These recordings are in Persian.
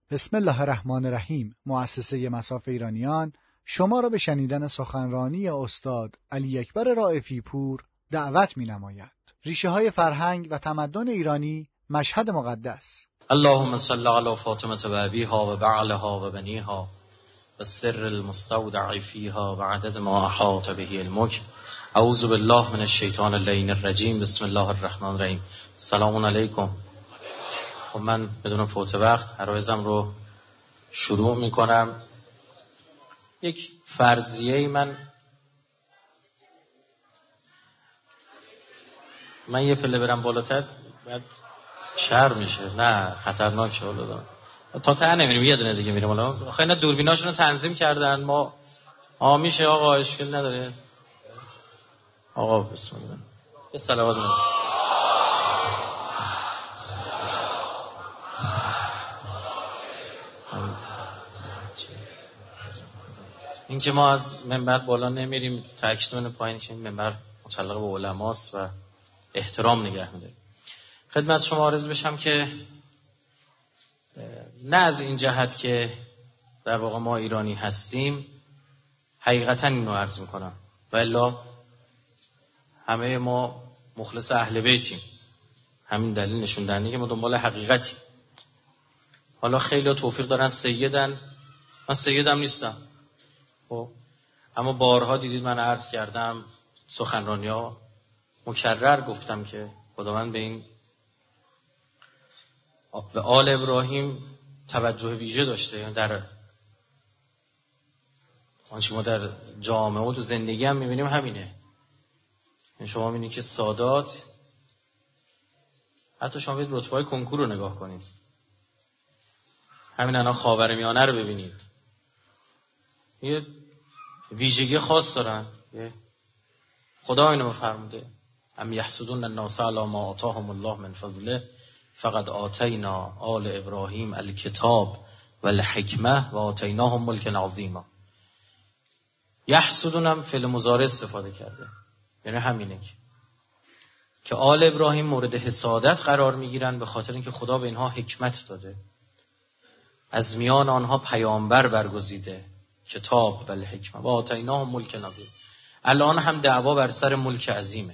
بسم الله الرحمن الرحیم. مؤسسه مصاف ایرانیان شما را به شنیدن سخنرانی استاد علی اکبر رائفی پور دعوت می‌نماید. ریشه‌های فرهنگ و تمدن ایرانی، مشهد مقدس. اللهم صل علی فاطمه و ابیها و بعلها و بنیها و سر المستودع فیها و عدد ما احاط به علمک. اعوذ بالله من الشیطان اللعین الرجیم. بسم الله الرحمن الرحیم. سلام علیکم. خب من بدون فوت وقت عرایزم رو شروع میکنم. یک فرضیه من یه پله برم بالاتر بعد شر میشه، نه خطرناک شه. حالا تا ته نمیریم، یه دونه دیگه میریم. حالا آخه اینا دوربیناشون رو تنظیم کردن، ما میشه آقا، اشکال نداره آقا. بسم الله. یه صلوات میگم. این که ما از منبر بالا نمیریم، تاکید پایینش این منبر متعلق به علماست و احترام نگه می‌داریم. خدمت شما عرض بشم که نه از این جهت که در واقع ما ایرانی هستیم، حقیقتا اینو عرض میکنم، و الا همه ما مخلص اهل بیتیم. همین دلیل نشون دهنده که ما دنبال حقیقتیم. حالا خیلی توفیق دارن سیدن، من سیدم نیستم. خب اما بارها دیدید من عرض کردم، سخنرانی‌ها مکرر گفتم که خداوند به آل ابراهیم توجه ویژه داشته. یعنی در آنچه ما در جامعه و تو زندگی هم می‌بینیم همینه. یعنی شما می‌بینید که سادات، حتی شما برید رتبه‌های کنکور رو نگاه کنید، همین الان خاورمیانه رو ببینید، یه ویژگی خاص دارن. خدا اینو فرموده ام یحسدون الناس علی ما آتاهم الله من فضله فقد آتینا آل ابراهیم الکتاب و الحکمه و آتیناهم ملکا عظیما. یحسدون هم فعل مضارع استفاده کرده، یعنی همینه که آل ابراهیم مورد حسادت قرار میگیرن به خاطر اینکه خدا به اینها حکمت داده، از میان آنها پیامبر برگزیده، کتاب و الحکمه و آتیناهم ملکا عظیما. الان هم دعوا بر سر ملک عظیمه،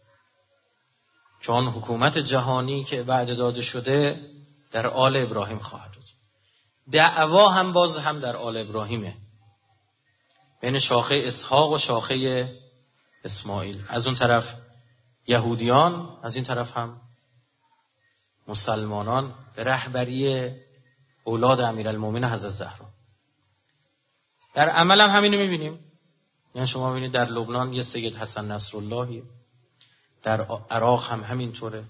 چون حکومت جهانی که وعده داده شده در آل ابراهیم خواهد بود. دعوا هم باز هم در آل ابراهیمه، بین شاخه اسحاق و شاخه اسماعیل. از اون طرف یهودیان، از این طرف هم مسلمانان به رهبری اولاد امیرالمومنین حضرت زهرا. در عمل هم همینو میبینیم. یعنی شما میبینید در لبنان یه سید حسن نصراللهی، در عراق هم همینطوره،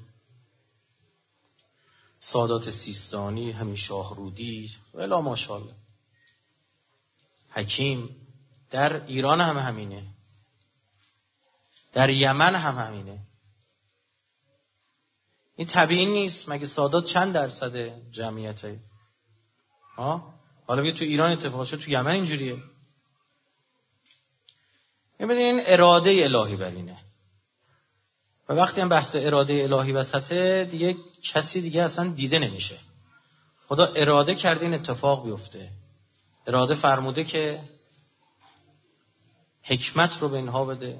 سادات سیستانی، همین شاهرودی ولی ماشاءالله حکیم. در ایران هم همینه، در یمن هم همینه. این طبیعی نیست. مگه سادات چند درصد جمعیته؟ حالا بیا تو ایران اتفاق شد، تو یمن اینجوریه. این اراده الهی بر اینه، و وقتی هم بحث اراده الهی وسطه دیگه کسی دیگه اصلا دیده نمیشه. خدا اراده کرده این اتفاق بیفته، اراده فرموده که حکمت رو به اینها بده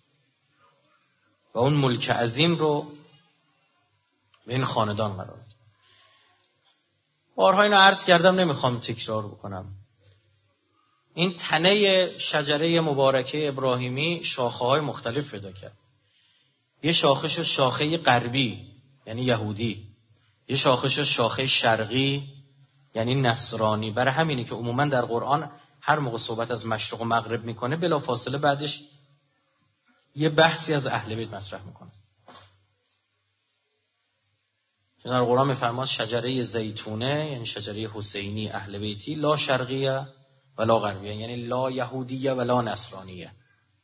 و اون ملک عظیم رو به این خاندان قرار بده. بارها اینو عرض کردم، نمیخوام تکرار بکنم. این تنه شجره مبارکه ابراهیمی شاخه‌های مختلف پیدا کرد. یه شاخش شاخه غربی یعنی یهودی، یه شاخش شاخه شرقی یعنی نصرانی. برای همینه که عموما در قرآن هر موقع صحبت از مشرق و مغرب میکنه بلافاصله بعدش یه بحثی از اهل بیت مطرح میکنه. چون در قرآن میفرماد شجره زیتونه یعنی شجره حسینی اهل بیتی، لا شرقیه ولا غربیه، یعنی لا یهودیه ولا نصرانیه.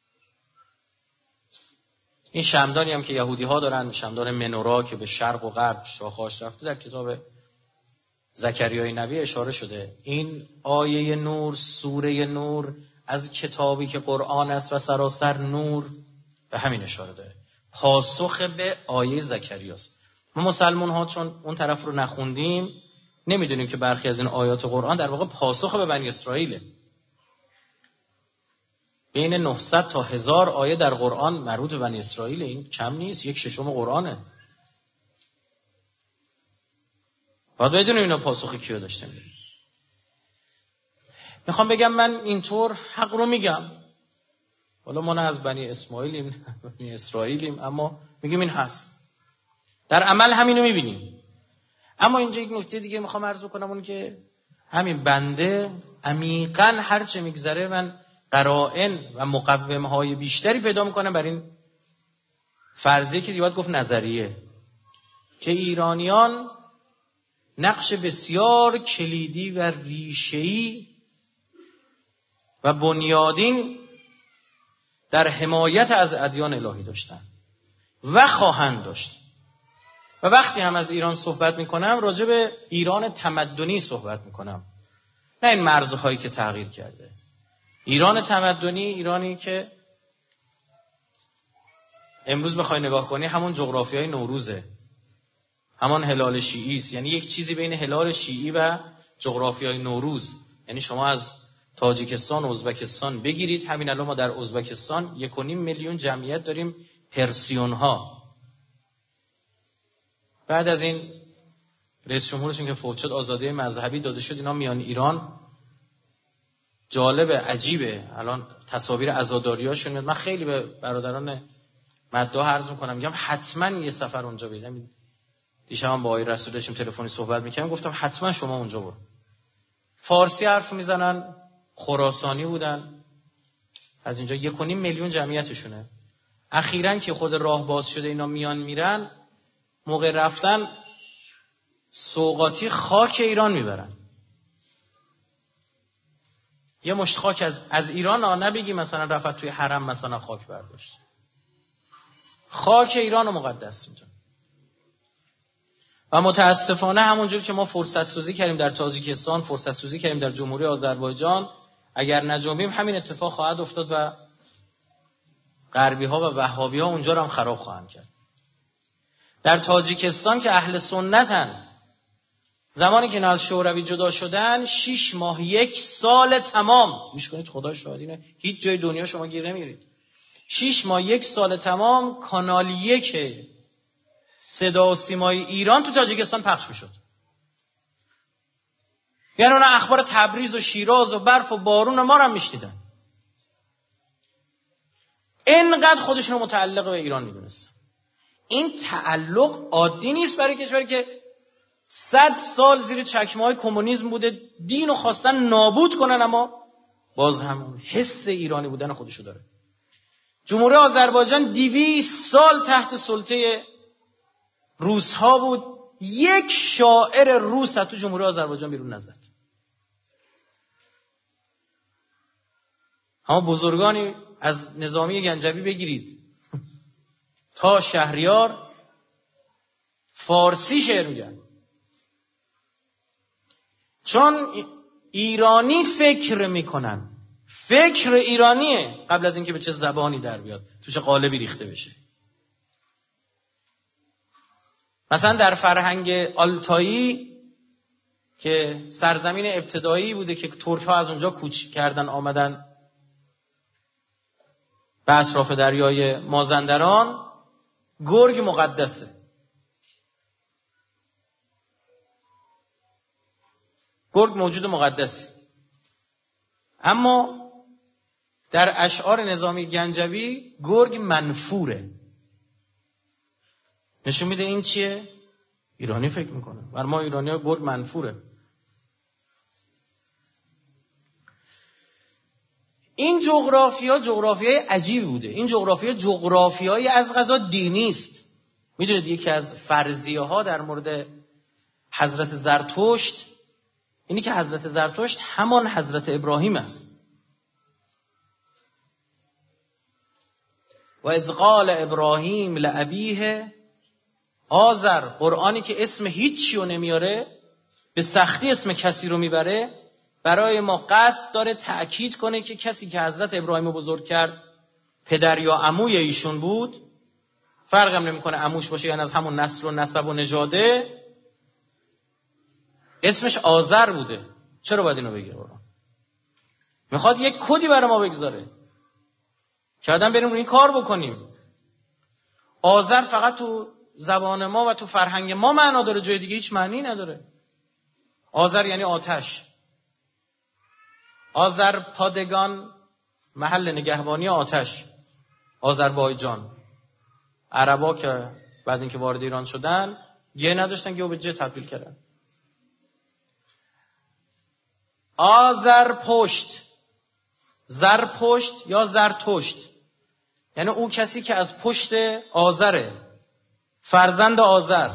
این شمدانی هم که یهودی ها دارن، شمدان منورا که به شرق و غرب شاخه‌اش رفته، در کتاب زکریای نبی اشاره شده. این آیه نور، سوره نور از کتابی که قرآن است و سراسر نور، به همین اشاره داره. پاسخ به آیه زکریاست. ما مسلمان ها چون اون طرف رو نخوندیم نمیدونیم که برخی از این آیات قرآن در واقع پاسخ به بنی اسرائیله. بین 900 تا 1000 آیه در قرآن مربوط به بنی اسرائیل. این کم نیست، 1/6 قرآنه. باید بدونیم اینا پاسخ کیو داشته. میخوام بگم من اینطور حق رو میگم، حالا ما نه از بنی اسماعیلیم نه بنی اسرائیلیم، اما میگیم این هست، در عمل همینو میبینیم. اما اینجا یک نکته دیگه میخوام عرض بکنم، اون که همین بنده عمیقاً هرچه میگذره من قرائن و مقومهای بیشتری پیدا میکنم بر این فرضیه که دیواد گفت نظریه، که ایرانیان نقش بسیار کلیدی و ریشه‌ای و بنیادین در حمایت از ادیان الهی داشتن و خواهند داشت. و وقتی هم از ایران صحبت میکنم راجع به ایران تمدنی صحبت میکنم، نه این مرزهایی که تغییر کرده. ایران تمدنی، ایرانی که امروز بخوای نگاه کنی همون جغرافیای نوروزه، همان هلال شیعی است، یعنی یک چیزی بین هلال شیعی و جغرافیای نوروز. یعنی شما از تاجیکستان و ازبکستان بگیرید، همین الان ما در ازبکستان 1.5 میلیون جمعیت داریم، پرسیون ها. بعد از این رئیس جمهورشون که فوت شد آزادی مذهبی داده شد، اینا میان ایران. جالبه، عجیبه، الان تصاویر عزاداریاشون میاد. من خیلی به برادران مداح عرض میکنم، میگم حتما یه سفر اونجا برید. دیشبم با آقای رسول داشتیم تلفنی صحبت میکردم، گفتم حتما شما اونجا برو. فارسی حرف میزنن، خراسانی بودن، از اینجا 1.5 میلیون جمعیتشونه. اخیراً که خود راه باز شده اینا میان میرن، موقع رفتن سوغاتی خاک ایران میبرن. یه مشت خاک از ایران، نبگی مثلا رفت توی حرم مثلا خاک برداشت. خاک ایران رو مقدس میدونن. و متاسفانه همونجور که ما فرصت سازی کردیم در تاجیکستان، فرصت سازی کردیم در جمهوری آذربایجان، اگر نجنبیم همین اتفاق خواهد افتاد و غربی ها و وهابی ها اونجا رو هم خراب خواهند کرد. در تاجیکستان که اهل سنتن، زمانی که اینا از شوروی جدا شدن 6 ماه 1 سال تمام، گوش کنید خدا شاهدینه، هیچ جای دنیا شما گیر نمیرید، 6 ماه 1 سال تمام کانال 1 صدا و سیمای ایران تو تاجیکستان پخش میشد. یعنی اونا اخبار تبریز و شیراز و برف و بارون ما رو هم میشنیدن. اینقدر خودشون رو متعلق به ایران میدونستن. این تعلق عادی نیست برای کشوری که 100 سال زیر چکمه‌های کمونیسم بوده، دین رو خواستن نابود کنن، اما باز هم حس ایرانی بودن خودشو داره. جمهوری آذربایجان 200 سال تحت سلطه روس ها بود، یک شاعر روس تو جمهوری آذربایجان بیرون نزد. اما بزرگانی از نظامی گنجوی بگیرید تا شهریار فارسی شعر میگن، چون ایرانی فکر میکنن. فکر ایرانیه قبل از اینکه به چه زبانی در بیاد، تو چه قالبی ریخته بشه. مثلا در فرهنگ آلتایی که سرزمین ابتدایی بوده که ترک ها از اونجا کوچ کردن آمدن به اطراف دریای مازندران، گرگ مقدسه. گرگ موجود مقدسی. اما در اشعار نظامی گنجوی گرگ منفوره. نشون میده این چیه؟ ایرانی فکر میکنه. بر ما ایرانی ها گرگ منفوره. این جغرافیای عجیبی بوده. این جغرافیای از قضا دینی است. میدونید یکی از فرضیه ها در مورد حضرت زرتشت اینی که حضرت زرتشت همان حضرت ابراهیم است. و اذ قال ابراهیم لابیه آذر، قرآنی که اسم هیچی رو نمیاره، به سختی اسم کسی رو میبره، برای ما قصد داره تأکید کنه که کسی که حضرت ابراهیم بزرگ کرد پدر یا عموی ایشون بود، فرقم نمیکنه عموش باشه یعنی از همون نسل و نسب و نژاده، اسمش آذر بوده. چرا باید اینو بگه قرآن؟ میخواد یک کدی برای ما بگذاره که آدم بریم روی این کار بکنیم. آذر فقط تو زبان ما و تو فرهنگ ما معنا داره، جای دیگه هیچ معنی نداره. آذر یعنی آتش. آذرپادگان محل نگهبانی آتش. آذربایجان. عربا که بعد اینکه وارد ایران شدن یه نداشتن که به جه تبدیل کردن. آذرپشت، زرپشت یا زرتشت یعنی اون کسی که از پشت آذره، فرزند آذر.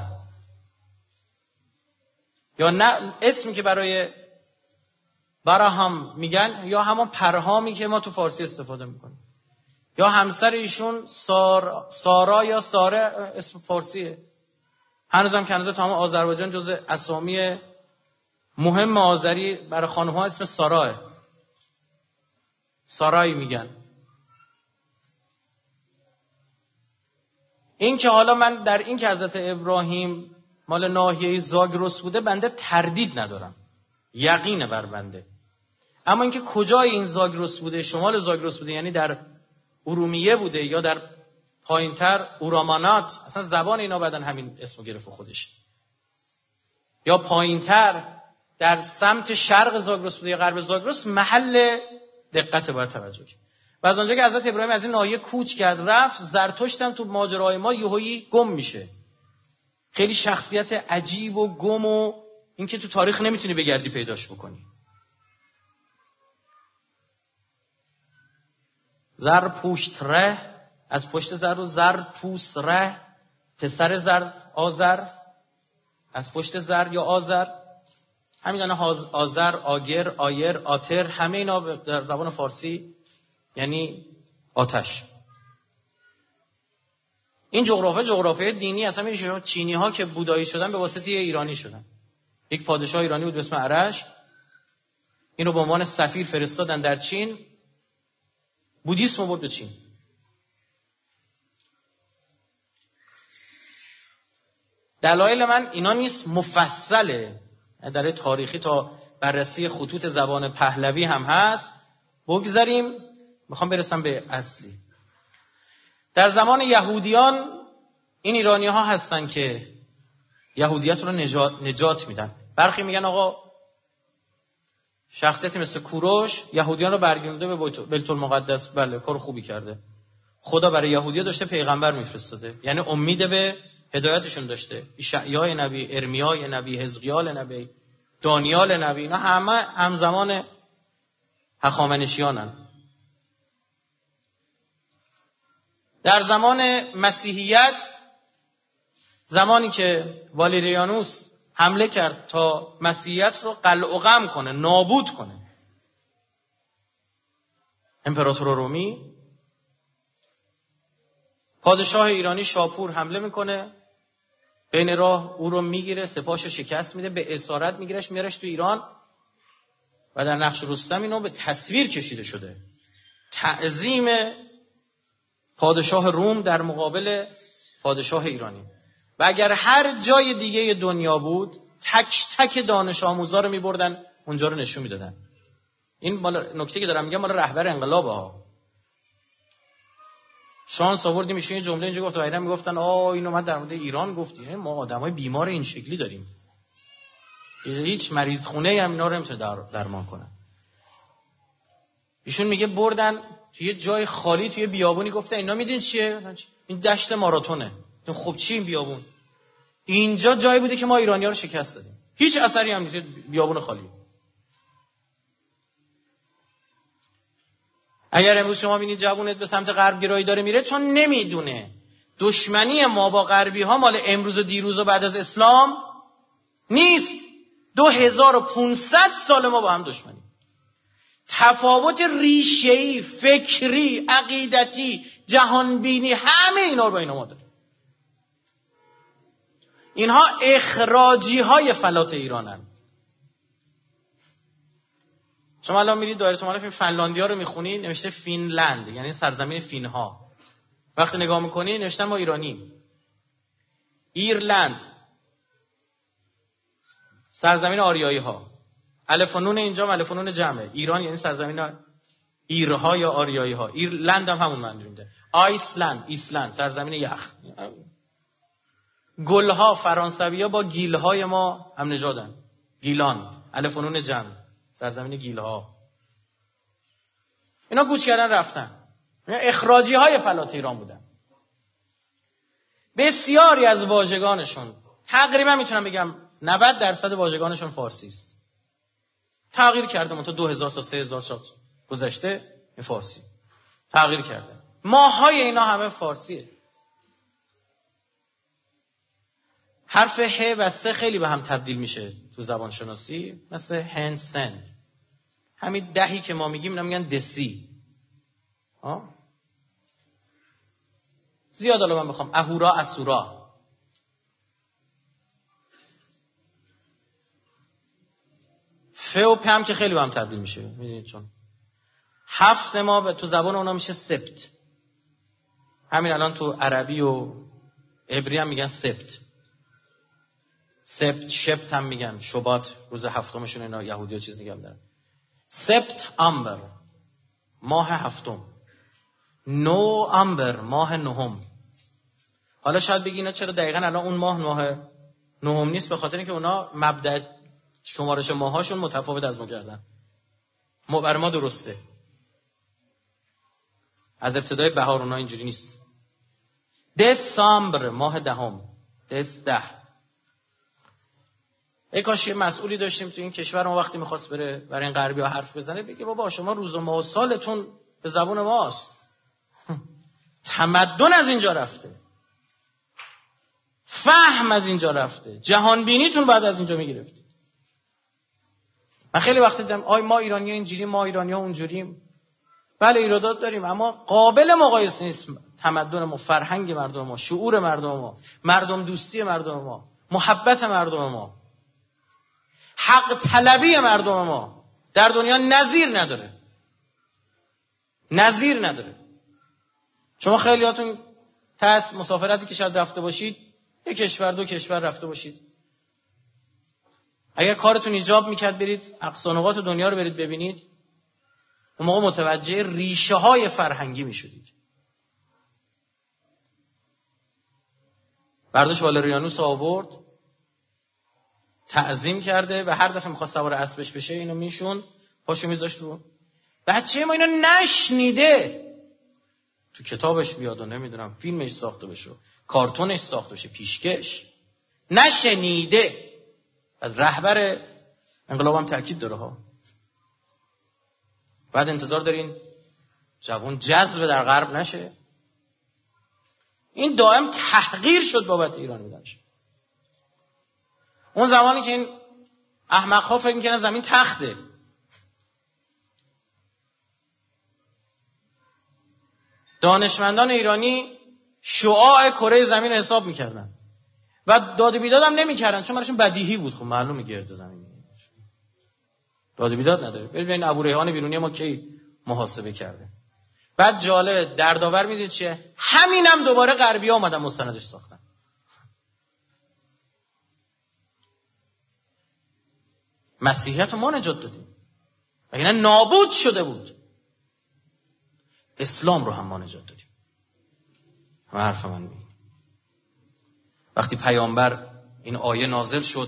یا نه اسمی که برای براهم میگن یا همون پرهامی که ما تو فارسی استفاده میکنیم. یا همسر ایشون سارا یا ساره اسم فارسیه. هنوزم که هنوز تمام آذربایجان جز اسامی مهم آذری برای خانم‌ها اسم ساراه. سارایی میگن. این که حالا من در این که حضرت ابراهیم مال ناحیه زاگرس بوده بنده تردید ندارم، یقینه بر بنده. اما اینکه کجای این زاگرس بوده، شمال زاگرس بوده یعنی در ارومیه بوده یا در پایینتر اورامانات، اصلا زبان اینا بعدن همین اسمو گرفت خودش، یا پایینتر در سمت شرق زاگرس بوده یا غرب زاگرس، محل دقت باید توجه کرد. و از آنجا که حضرت ابراهیم از این ناحیه کوچ کرد رفت، زرتشت هم تو ماجرای ما یهویی گم میشه. خیلی شخصیت عجیب و گم و اینکه تو تاریخ نمیتونی بگردی پیداش بکنی. زر پوشت ره، از پشت زر و زر پوست ره، پسر زر آذر، از پشت زر یا آذر. همین آذر، آگر، آیر، آتر، همه اینا در زبان فارسی یعنی آتش. این جغرافیای دینی اصلا میشه. چینی ها که بودایی شدن به واسطه ایرانی شدن. یک پادشاه ایرانی بود به اسم ارش، اینو به عنوان سفیر فرستادن در چین، بودیسم برد به چین. دلایل من اینا نیست، مفصله در تاریخی تا بررسی خطوط زبان پهلوی هم هست. بگذاریم، میخوام برسم به اصلی. در زمان یهودیان این ایرانی ها هستن که یهودیت رو نجات میدن. برخی میگن آقا شخصیتی مثل کوروش یهودیان رو برگردونده به بیت المقدس. بله، کار خوبی کرده. خدا برای یهودی‌ها داشته پیغمبر میفرستاده، یعنی امید به هدایتشون داشته. اشعیا نبی، ارمیا نبی، حزقیال نبی، دانیال نبی، اینا همه همزمان هخامنشیانن. در زمان مسیحیت، زمانی که والریانوس حمله کرد تا مسیحیت رو قلع و قم کنه، نابود کنه، امپراتور رومی، پادشاه ایرانی شاپور حمله میکنه، بین راه او رو میگیره، سپاهشو شکست میده، به اسارت میگیرش میارش تو ایران و در نقش رستم اینو به تصویر کشیده شده. تعظیم پادشاه روم در مقابل پادشاه ایرانی. و اگر هر جای دیگه دنیا بود تک تک دانش آموزا رو میبردن اونجا رو نشون میدادن. این مال نکته که دارم میگم مال رهبر انقلاب ها. شانس آوردیم ایشون یه جمله اینجا گفت و اینا میگفتن اینو من در مورد ایران گفتی، ما آدمای بیمار این شکلی داریم، هیچ مریض خونه هم اینا رو نمیتونه درمان کنه. ایشون میگه بردن توی جای خالی توی بیابونی، گفته اینا میدونین چیه؟ این دشت ماراتونه. خب چی این بیابون؟ اینجا جایی بوده که ما ایرانی‌ها رو شکست دادیم. هیچ اثری هم نیست، بیابون خالی. اگر امروز شما ببینید جوونت به سمت غرب گرایی داره میره، چون نمیدونه دشمنی ما با غربی ها مال امروز و دیروز و بعد از اسلام نیست. 2500 سال ما با هم دشمنی. تفاوت ریشه‌ای، فکری، عقیدتی، جهانبینی، همه اینا رو با اینا ما داریم. اینها اخراجی های فلات ایرانن. شما الان میرید دایره تومال فیلم فنلاندیا رو میخونید، نوشته فینلند یعنی سرزمین فینها. وقتی نگاه میکنی نوشتن ما ایرانی. ایرلند سرزمین آریایی ها. الف و نون اینجا الف و نون جمعه. ایران یعنی سرزمین ایرها یا آریایی ها. ایرلند هم همون معنی میده. ایسلند سرزمین یخ. گلها فرانسوی ها با گیلهای ما هم نژادن. گیلان الف و نون جمع سرزمین گیلها. اینا کوچ کردن رفتن. اینا اخراجی های فلات ایران بودن. بسیاری از واژگانشون تقریبا میتونم بگم 90% واژگانشون فارسی است. تغییر کرده منتها 2000 تا 3000 سال گذشته این فارسی تغییر کرده. ماهای اینا همه فارسیه. حرف ه و س خیلی به هم تبدیل میشه تو زبان شناسی، مثل هند سند. همین دهی که ما میگیم اینا میگن دسی. زیاد الان من بخوام اهورا اسورا. ف و پ هم که خیلی به هم تبدیل میشه، میدونید چون هفت ما تو زبان اونا میشه سبت. همین الان تو عربی و عبری هم میگن سبت. سبت شبت هم میگن، شبات روز هفتمشون اینا یهودی ها چیز میگن دارن. سبت امبر ماه هفتم، نو امبر ماه نهم. حالا شاید بگی اینا چرا دقیقاً الان اون ماه نهم نیست؟ به خاطر اینکه اونا مبدأ شمارش ماهاشون متفاوت از ما کردن. برای ما درسته. از ابتدای بهار اونا اینجوری نیست. دسامبر ماه دهم، ده. ای کاش یه مسئولی داشتیم تو این کشور ما وقتی می‌خواست بره برای این غربی‌ها حرف بزنه بگه بابا شما روز و ماه و سالتون به زبون ماست. تمدن از اینجا رفته. فهم از اینجا رفته. جهان بینیتون بعد از اینجا میگرفت. من خیلی وقت دیدم ما ایرانی‌ها اینجوری، ما ایرانی‌ها اونجوریم. بله ایرادات داریم، اما قابل مقایسه نیست تمدن ما، فرهنگ مردم ما، شعور مردم ما، مردم دوستی مردم ما، محبت مردم ما، حق طلبی مردم ما در دنیا نظیر نداره. شما خیلیاتون مسافرتی که شاید رفته باشید، یک کشور دو کشور رفته باشید، اگر کارتون ایجاب میکرد برید اقصا نقاط دنیا رو برید ببینید، اون موقع متوجه ریشه های فرهنگی میشدید. برداشت والریانوس آورد، تعظیم کرده و هر دفعه میخواست سوار اسبش بشه اینو میشون پاشو میذاشت رو. بچه ما اینو نشنیده، تو کتابش بیاد و نمیدونم فیلمش ساخته بشه، کارتونش ساخته بشه، پیشکش نشنیده. از رهبر انقلاب هم تأکید داره ها. بعد انتظار دارین جوان جذب در غرب نشه. این دائم تحقیر شد بابت ایران بودنش. اون زمانی که این احمق ها فکر میکنن زمین تخته، دانشمندان ایرانی شعاع کره زمین حساب میکردن و داد و بیداد هم نمیکردن چون براشون بدیهی بود. خب معلومه گرد زمین داد و بیداد نداره. ببین ابو ریحان بیرونی ما کی محاسبه کرده. بعد جالب دردآور میدید چیه؟ همینم دوباره غربی‌ها اومدن مستندش ساختن. مسیحیت رو ما نجات دادیم وگرنه نابود شده بود. اسلام رو هم ما نجات دادیم. حرف من میگه وقتی پیامبر این آیه نازل شد،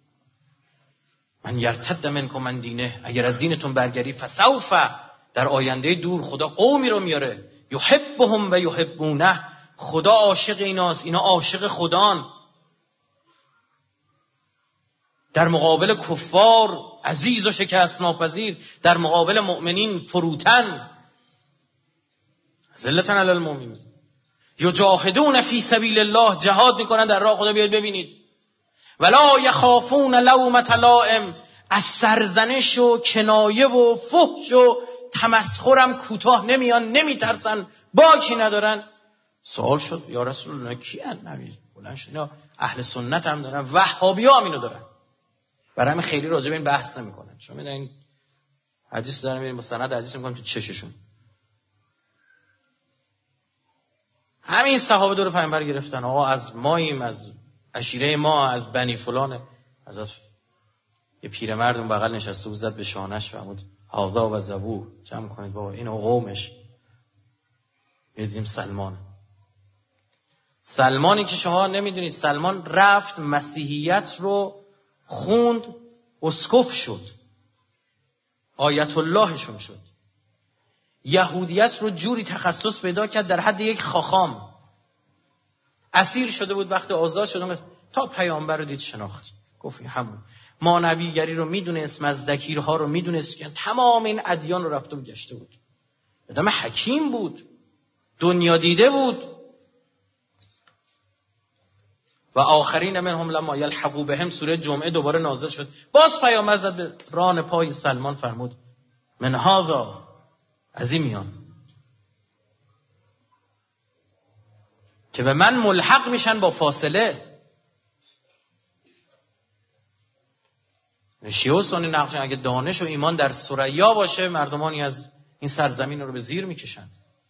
من یرتد منکم من دینه، اگر از دینتون برگردی فسوف، در آینده دور خدا قومی رو میاره یحبهم و یحبونه، خدا عاشق ایناست، اینا عاشق خدان، در مقابل کفار عزیز و شکست ناپذیر، در مقابل مؤمنین فروتن، ذلتن علی المؤمنین، یجاهدون فی سبیل الله، جهاد میکنن در راه خدا. بیاید ببینید ولا یخافون لومة لائم، از سرزنش و کنایه و فحش و تمسخرم کوتاه نمیان، نمیترسن، باکی ندارن. سوال شد یا رسول الله کیان؟ نبی بلند شد اینا اهل سنت هم دارن، وهابی‌ها هم اینو دارن. برای همین خیلی راجع به این بحث نمیکنن، چون میدونن حدیث دارن میریم مستند حدیث میکنن تو چششون. همین صحابه دور پیامبر گرفتن، آقا از ماییم، از عشیره ما، از بنی فلانه. حضرت یه پیرمرد اون بغل نشسته بود، زد به شانش فرمود هذا و زبور، جمع کنید بابا اینو قومش. دیدیم سلمانی که شما نمیدونید، سلمان رفت مسیحیت رو خوند، اسقف شد، آیت اللهشون شد. یهودیت رو جوری تخصص پیدا کرد در حد یک خاخام. اسیر شده بود، وقتی آزاد شد تا پیامبر رو دید شناخت، گفت همون مانویگری رو میدونست، مزدکیرها رو میدونست، که تمام این ادیان رو رفته و گشته بود. آدم حکیم بود، دنیا دیده بود. و آخرین منهم لما یلحقوا بهم، سوره جمعه دوباره نازل شد، باز پیامبر زد به ران پای سلمان فرمود من هذا، از این میان که به من ملحق میشن با فاصله. شیعه و سنی نقشن اگه دانش و ایمان در ثریا باشه، مردمانی از این سرزمین رو به زیر میکشن.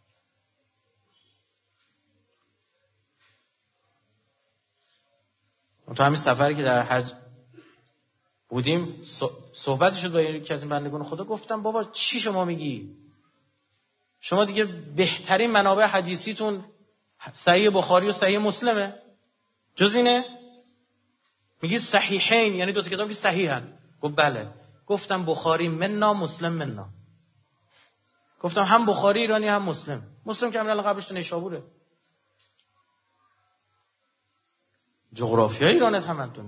تو همین سفری که در حج بودیم صحبتی شد با یکی از این بندگان خدا، گفتم بابا چی شما میگی؟ شما دیگه بهترین منابع حدیثیتون صحیح بخاری و صحیح مسلمه، جز اینه؟ میگی صحیحین، یعنی دو تا کتاب که صحیحن. گفت بله. گفتم بخاری منا، مسلم منا. گفتم هم بخاری ایرانی هم مسلم. مسلم که امرال قبلش تو نیشابوره. جغرافیای ایران تمدنی.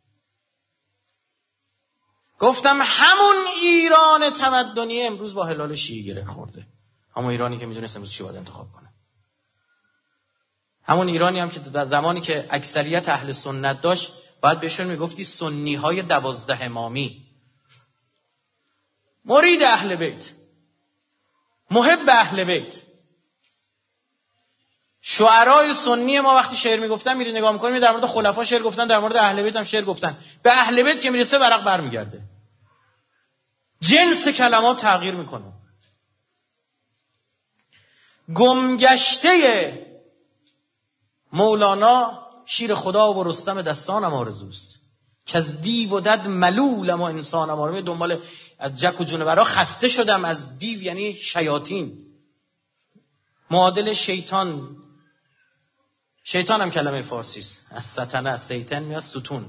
گفتم همون ایران تمدنی امروز با هلال شیعی گره خورده. همون ایرانی که میدونست امروز چی باید انتخاب کنه. همون ایرانی هم که در زمانی که اکثریت اهل سنت داشت باید بهشون میگفتی سنی های 12 امامی، مرید اهل بیت، محب اهل بیت. شعرای سنی ما وقتی شعر میگفتن میری نگاه میکنی، در مورد خلفا شعر گفتن، در مورد اهل بیت هم شعر گفتن. به اهل بیت که میرسه ورق برمیگرده، جنس کلمات تغییر میکنه. گمگشته مولانا شیر خدا و رستم دستانم آرزوست، که از دیو و دد ملولم و انسانم آرزوست. دنبال از جک و جونورا خسته شدم، از دیو یعنی شیاطین، معادل شیطان. شیطان هم کلمه فارسی است، از ستنه، از سیطن میاد ستون.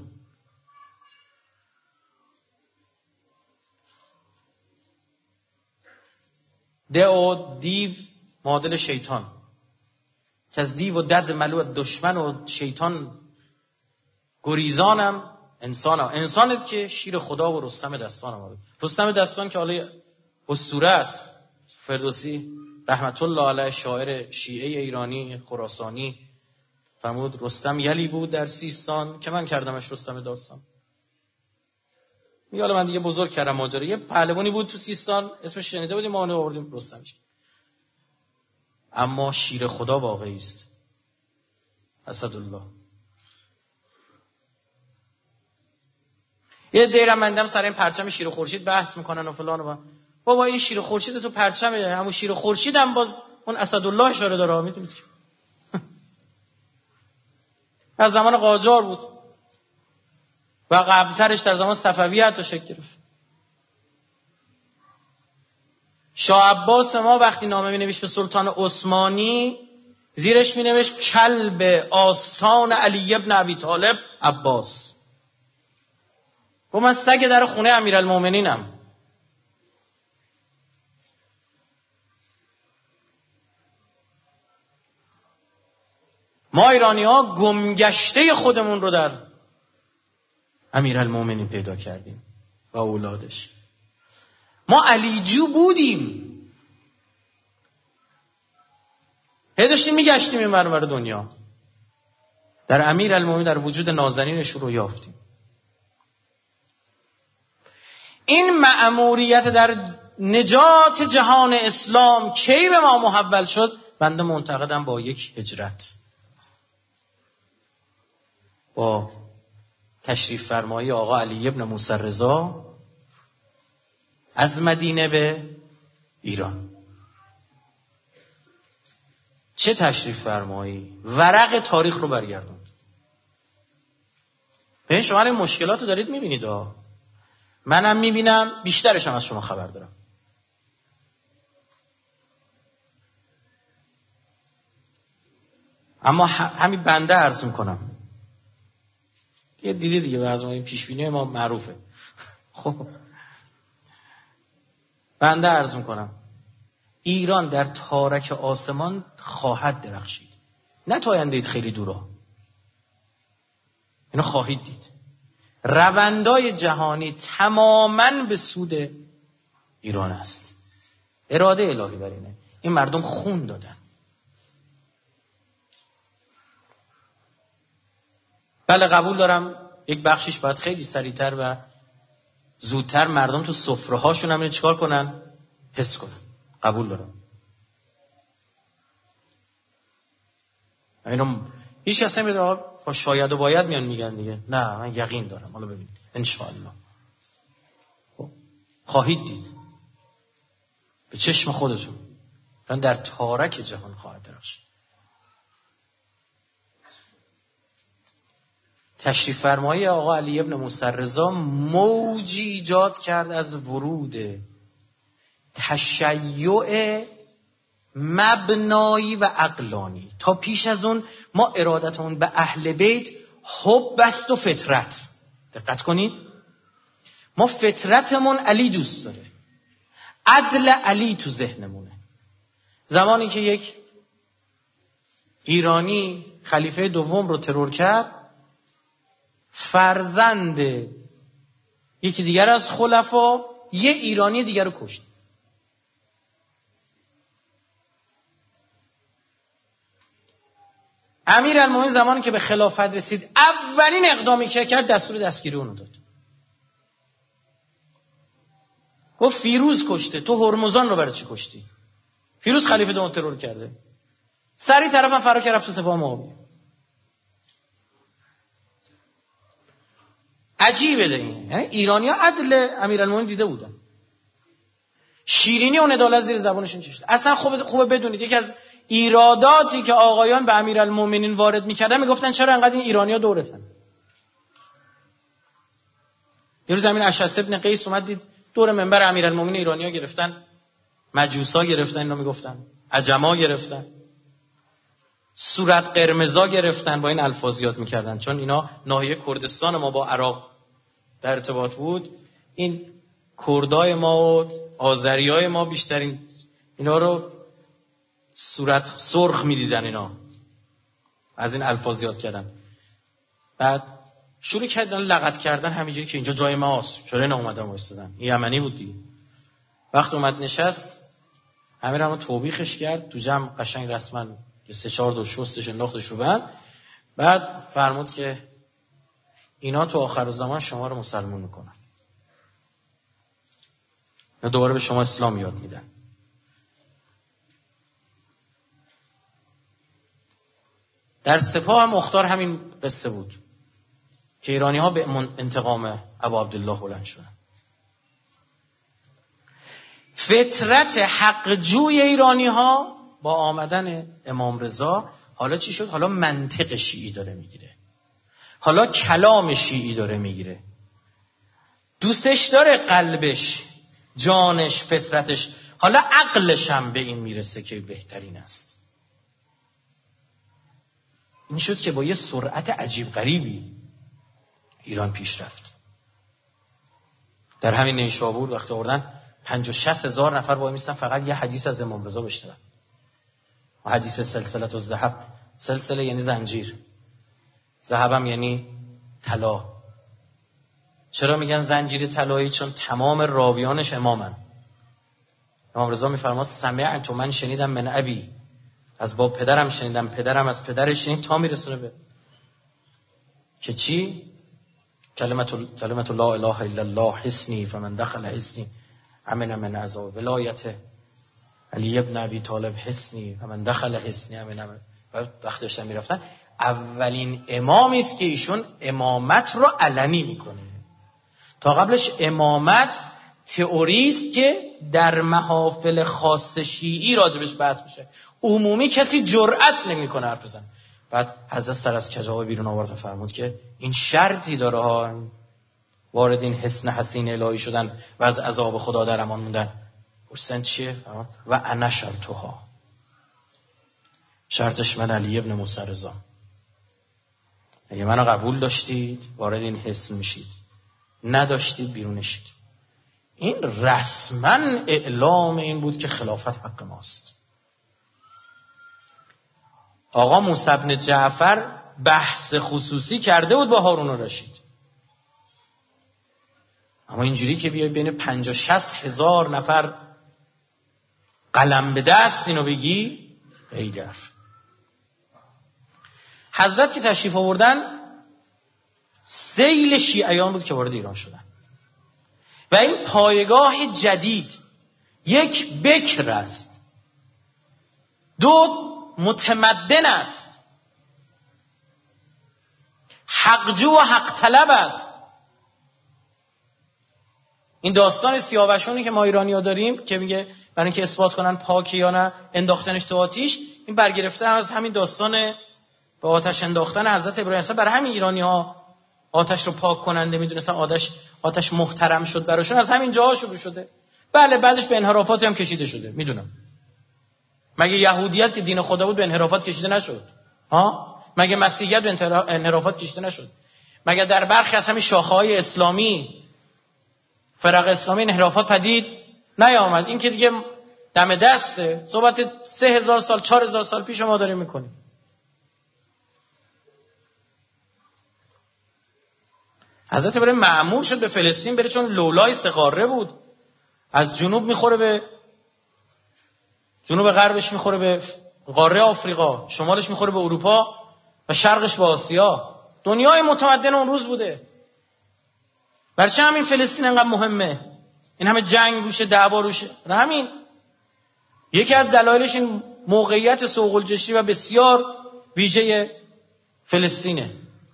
دیو معادل شیطان، که از دیو و دد ملو، دشمن و شیطان گریزانم انسانم. انسانت که شیر خدا و رستم دستانم آرزوست. رستم دستان که حالا اسطوره است. فردوسی رحمت الله علیه شاعر شیعه ایرانی خراسانی فرمود رستم یلی بود در سیستان، که من کردمش رستم داستان. میگه حالا من دیگه بزرگ کردم ماجرا. یه پهلوانی بود تو سیستان اسمش شنیده بودیم، ما اون رو آوردیم رستمش. اما شیر خدا واقعی است، اسدالله. یه دیرم مندم سر این پرچم شیر خورشید بحث میکنن و فلان و بابا این شیر خورشید تو پرچمه، همون شیر خورشید هم باز اون اسدالله اشاره داره. میدونید از زمان قاجار بود و قبلترش در زمان صفوی حتی شکل گرفت. شاه عباس ما وقتی نامه می‌نوشت به سلطان عثمانی، زیرش می‌نوشت کلب آستان علی ابن ابی طالب عباس. و من سگ در خونه امیرالمومنینم. ما ایرانی‌ها گمگشته خودمون رو در امیرالمومنین پیدا کردیم و اولادش. ما علیجو بودیم، هی داشتیم میگشتیم این ور دنیا. در امیرالمومنین، در وجود نازنینش رو یافتیم. این مأموریت در نجات جهان اسلام کی به ما محول شد؟ بنده معتقدم با یک هجرت، با تشریف فرمایی آقا علی ابن موسی رضا از مدینه به ایران. چه تشریف فرمایی، ورق تاریخ رو برگردوند. به این شما این مشکلات رو دارید میبینید. منم میبینم، بیشترش هم از شما خبر دارم. اما همین بنده عرض میکنم، یه دیدی دیگه برای پیشبینی ما معروفه. خب بنده عرض میکنم ایران در تارک آسمان خواهد درخشید، نه تا آینده خیلی دورا، اینو خواهید دید. روندهای جهانی تماماً به سود ایران است. اراده الهی در اینه. این مردم خون دادن. بله قبول دارم یک بخشیش باید خیلی سریعتر و زودتر مردم تو سفره هاشون هم چیکار کنن؟ حس کنن. قبول دارم. اینو هیچ کس نمیده با شاید و باید میان میگن دیگه. نه من یقین دارم. حالا ببینید انشاءالله خواهید دید به چشم خودتون در تارک جهان خواهد درخشید. تشریف فرمایی آقا علی ابن موسی رضا موجی ایجاد کرد از ورود تشیع مبنایی و عقلانی. تا پیش از اون ما ارادتمون به اهل بیت حب است و فطرت. دقت کنید، ما فطرتمون علی دوست داره، عدل علی تو ذهنمونه. زمانی که یک ایرانی خلیفه دوم رو ترور کرد، فرزند یکی دیگر از خلفا یه ایرانی دیگر رو کشت. امیرالمومنین زمانی که به خلافت رسید اولین اقدامی که کرد دستور دستگیری اونو داد. گفت فیروز کشته، تو هرمزان رو برای چی کشتی؟ فیروز خلیفه دوم ترور کرده. سری طرفم فرار کرد رفت تو سپاه معاویه. عجیبه این، یعنی ایرانی‌ها عدل امیرالمومنین دیده بودن. شیرینی اون عدالت زیر زبانشون چشید. اصلا خوبه بدونید یکی از ایراداتی که آقایان به امیرالمومنین وارد می‌کردن میگفتن چرا انقدر این ایرانی‌ها دورتن. یه روز امیر اشعث ابن قیس اومد دید دور منبر امیرالمومنین ایرانی‌ها گرفتن، مجوسا گرفتن، اینا میگفتن عجما گرفتن، صورت قرمزا گرفتن، با این الفاظ یاد می‌کردن چون اینا ناحیه کردستان ما با عراق در ارتباط بود. این کردای ما و آذریای ما بیشترین اینا رو صورت سرخ می‌دیدن، اینا از این الفاظ یاد کردن. بعد شروع کردن لغت کردن همینجوری که اینجا جای ماست، چرا اینا اومدن وایسادن. این یمنی بود دیگه. وقت اومد نشست امیرم توبیخش کرد تو جمع، قشنگ رسما 3-4 دور شستش انداختش رو بعد فرمود که اینا تو آخر زمان شما رو مسلمون میکنن، اینا دوباره به شما اسلام یاد میدن. در سپاه هم مختار همین قصه بود که ایرانی ها به انتقام ابا عبدالله بلند شدن. فطرت حق جوی ایرانی ها با آمدن امام رضا حالا چی شد؟ حالا منطق شیعی داره میگیره، حالا کلام شیعی داره میگیره، دوستش داره قلبش، جانش، فطرتش، حالا عقلش هم به این میرسه که بهترین است. این شد که با یه سرعت عجیب غریبی ایران پیش رفت. در همین نیشابور وقتی آوردن 50-60 هزار نفر با میستن فقط یه حدیث از امام رضا بشنون. حدیث سلسله الذهب، سلسله یعنی زنجیر، ذهبم یعنی طلا. چرا میگن زنجیر طلایی؟ چون تمام راویانش امامن. امام رضا میفرماد سمعت، من شنیدم من ابی، از باب پدرم شنیدم، پدرم از پدرش شنید، تا میرسونه به که چی؟ کلمت لا اله الا الله حسنی فمن دخل حسنی امن من عذاب، ولایت علی ابن ابی طالب حسنی فمن دخل حسنی امن. وقتی داشتن میرفتن اولین امامی است که ایشون امامت رو علنی میکنه. تا قبلش امامت تئوریست که در محافل خاص شیعی راجبش بحث میشه، عمومی کسی جرأت نمیکنه حرف بزنه. بعد حضرت سر از کجاوه بیرون آورد و فرمود که این شرطی داره ها، وارد این حصن حصین الهی شدن و از عذاب خدا در امان موندن. پرسیدن چیه؟ و انا شرطها، شرطش من علی ابن موسی رضا. اگه منو قبول داشتید وارد این حصن میشید، نداشتید بیرونشید. این رسما اعلام این بود که خلافت حق ماست. آقا موسی بن جعفر بحث خصوصی کرده بود با هارون الرشید، اما اینجوری که بیای بین 50-60 هزار نفر قلم به دست اینو بگی ایگر. حضرت که تشریف آوردن سیل شیعیان بود که وارد ایران شدن و این پایگاه جدید یک بکر است، دو متمدن است، حقجو و حق طلب است. این داستان سیاوشونی که ما ایرانی‌ها داریم که میگه برای اینکه اثبات کنن پاکی یا نه انداختنش تو آتیش، این برگرفته از همین داستان به آتش انداختن حضرت ابراهیم. اصلا برای همین ایرانی‌ها آتش رو پاک کننده میدونستن، آتش محترم شد براشون، از همین جاها شروع شده. بله بعدش به انحرافاتی هم کشیده شده، میدونم. مگه یهودیت که دین خدا بود به انحرافات کشیده نشد؟ مگه مسیحیت به انحرافات کشیده نشد؟ مگه در برخی از همین شاخه‌های اسلامی، فرق اسلامی، انحرافات پدید نیامد؟ این که دیگه دم دسته، صحبت 3000 سال 4000 سال پیش ما داریم میکنیم. حضرت ابراهیم مأمور شد به فلسطین بره، چون لولای سه قاره بود. از جنوب میخوره به جنوب، غربش میخوره به قاره آفریقا، شمالش میخوره به اروپا و شرقش به آسیا. دنیای متمدن اون روز بوده. برای چه همین فلسطین انقدر مهمه؟ این همه جنگ روشه، دعوا روشه. همین یکی از دلایلش این موقعیت سوق الجشی و بسیار ویژه فلسطینه.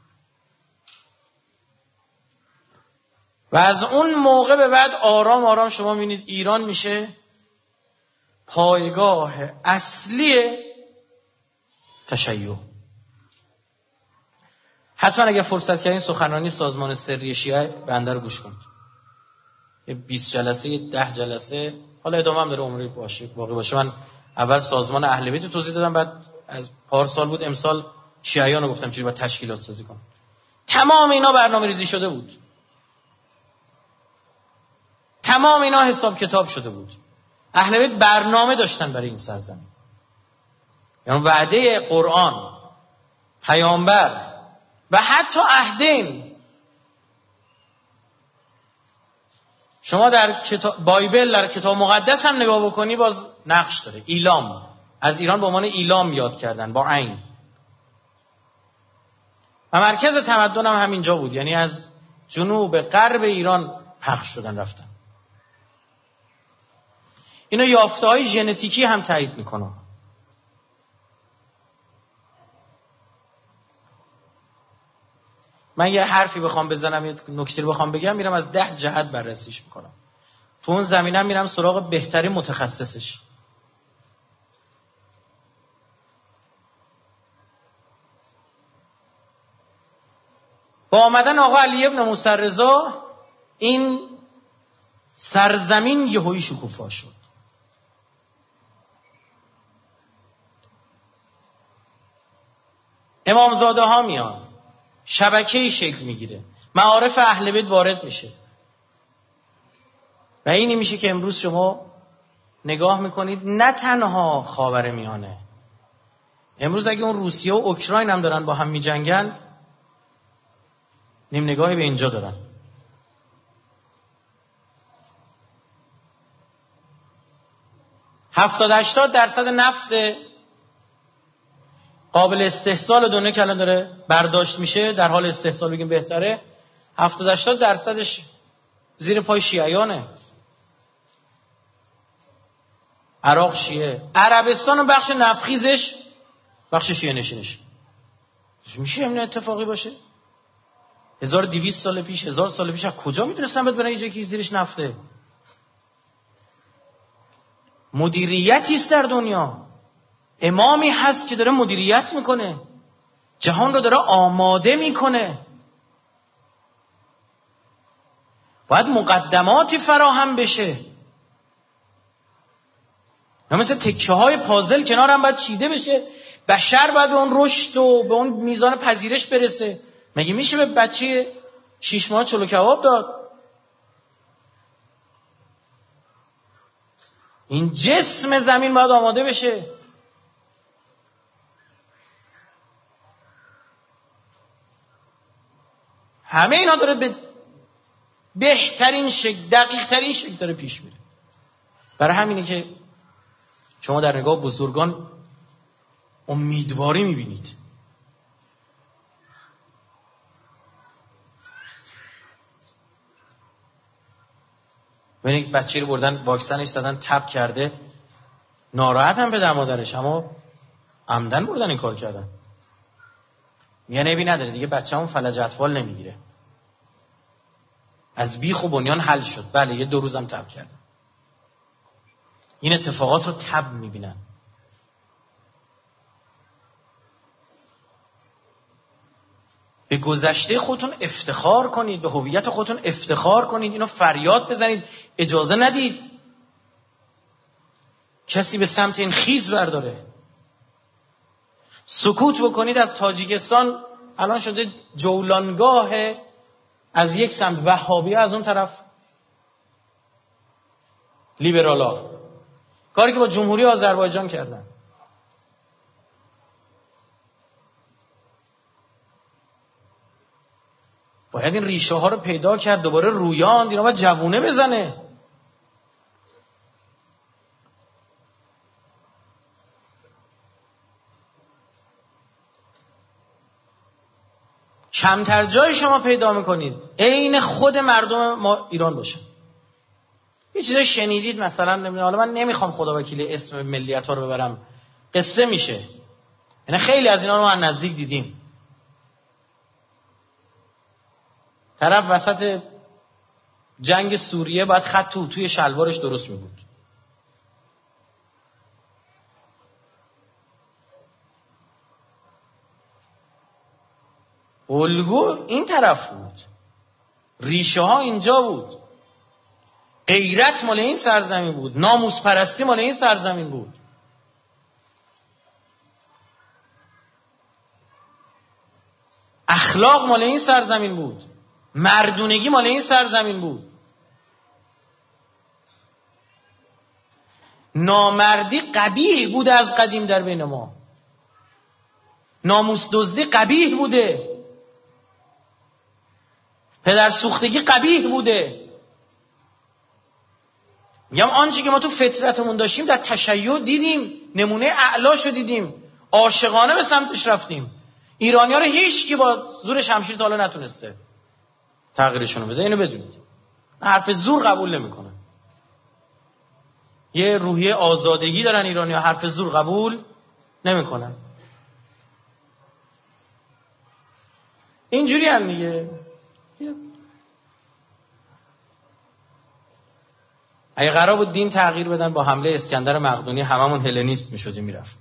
و از اون موقع به بعد آرام آرام شما می‌بینید ایران میشه پایگاه اصلی تشیع. حتما اگر فرصت کردین سخنرانی سازمان سری شیعه بنده رو گوش کنید. 20 جلسه 10 جلسه، حالا ادامه هم داره عمری باشه باقی باشه. من اول سازمان اهل بیت توضیح دادم، بعد از پارسال بود امسال شیعیان رو گفتم چجوری باید تشکیلات سازی کنن. تمام اینا برنامه‌ریزی شده بود، تمام اینا حساب کتاب شده بود. اهل بیت برنامه داشتن برای این سرزمین. یعنی وعده قرآن، پیامبر و حتی عهدین. شما در بایبل، در کتاب مقدس هم نگاه بکنی باز نقش داره. ایلام، از ایران به عنوان ایلام یاد کردن با عین. و مرکز تمدن هم همینجا بود، یعنی از جنوب غرب ایران پخش شدن رفتن. اینا یافته‌های ژنتیکی هم تایید میکنه. من یه حرفی بخوام بزنم، یه نکته رو بخوام بگم، میرم از 10 جهت بررسیش میکنم. تو اون زمینه میرم سراغ بهترین متخصصش. با آمدن آقا علی ابن موسی رضا این سرزمین یهویی شکوفا شد. امامزاده ها میان، شبکه‌ای شکل میگیره، معارف اهل بیت وارد میشه و اینی میشه که امروز شما نگاه میکنید نه تنها خاورمیانه، امروز اگه اون روسیه و اوکراین هم دارن با هم میجنگن، نیم نگاهی به اینجا دارن. $70-80% نفت قابل استحصال دنیا که الان داره برداشت میشه، در حال استحصال بگیم بهتره، 70-80% زیر پای شیعیانه. عراق شیعه، عربستان و بخش نفتخیزش بخش شیعه نشینش. میشه همین اتفاقی باشه؟ 1200 سال پیش، 1000 سال پیش از کجا میدونستن باید برن یه جایی که زیرش نفته؟ مدیریتی است در دنیا. امامی هست که داره مدیریت میکنه، جهان رو داره آماده میکنه. باید مقدماتی فراهم بشه، نه مثل تکه های پازل کنار هم باید چیده بشه. بشر باید به اون رشد و به اون میزان پذیرش برسه. مگه میشه به بچه 6 ماه چلو کباب داد؟ این جسم زمین باید آماده بشه. همه اینا داره به بهترین شکل، دقیق ترین شکل داره پیش میره. برای همینه که شما در نگاه بزرگان امیدواری میبینید. ببینید بچه رو بردن واکسنش دادن، تب کرده، ناراحت هم پدر مادرش، اما عمدن بردن این کار کردن. میگه نبی نداره دیگه، بچه‌مون فلج اطفال نمیگیره. از بیخ و بنیان حل شد. بله یه 2 روزم تب کردن. این اتفاقات رو تب میبینن. به گذشته خودتون افتخار کنید، به هویت خودتون افتخار کنید، اینو فریاد بزنید، اجازه ندید کسی به سمت این خیز برداره. سکوت بکنید. از تاجیکستان الان شده جولانگاه، از یک سمت وهابی، از اون طرف لیبرالا. کاری که با جمهوری آذربایجان کردن. باید این ریشه ها رو پیدا کرد، دوباره رویاند. اینا باید جوونه بزنه. کمتر جای شما پیدا میکنید عین خود مردم ما ایران باشه. یه چیزایی شنیدید مثلا، نمیدونم، حالا من نمیخوام خدا وکیل اسم ملیت ها رو ببرم، قصه میشه. یعنی خیلی از اینا رو ما نزدیک دیدیم. طرف وسط جنگ سوریه باید خط توی شلوارش درست میبود. الگو این طرف بود، ریشه ها اینجا بود، غیرت مال این سرزمین بود، ناموس پرستی مال این سرزمین بود. اخلاق مال این سرزمین بود، مردونگی مال این سرزمین بود. نامردی قبیح بوده از قدیم در بین ما. ناموس دزدی قبیح بوده. پدر سوختگی قبیح بوده. میگم آنچه که ما تو فطرتمون داشتیم در تشیع دیدیم، نمونه اعلاشو دیدیم، عاشقانه به سمتش رفتیم. ایرانی‌ها رو هیچ کی با زور شمشیر تا حالا نتونسته تغییرشون بده. اینو بدونید. حرف زور قبول نمیکنن. یه روحیه آزادگی دارن ایرانی‌ها، حرف زور قبول نمیکنن. اینجوری هم دیگه. اگه قرار بود دین تغییر بدن با حمله اسکندر مقدونی هممون هلنیست میشدیم میرفت.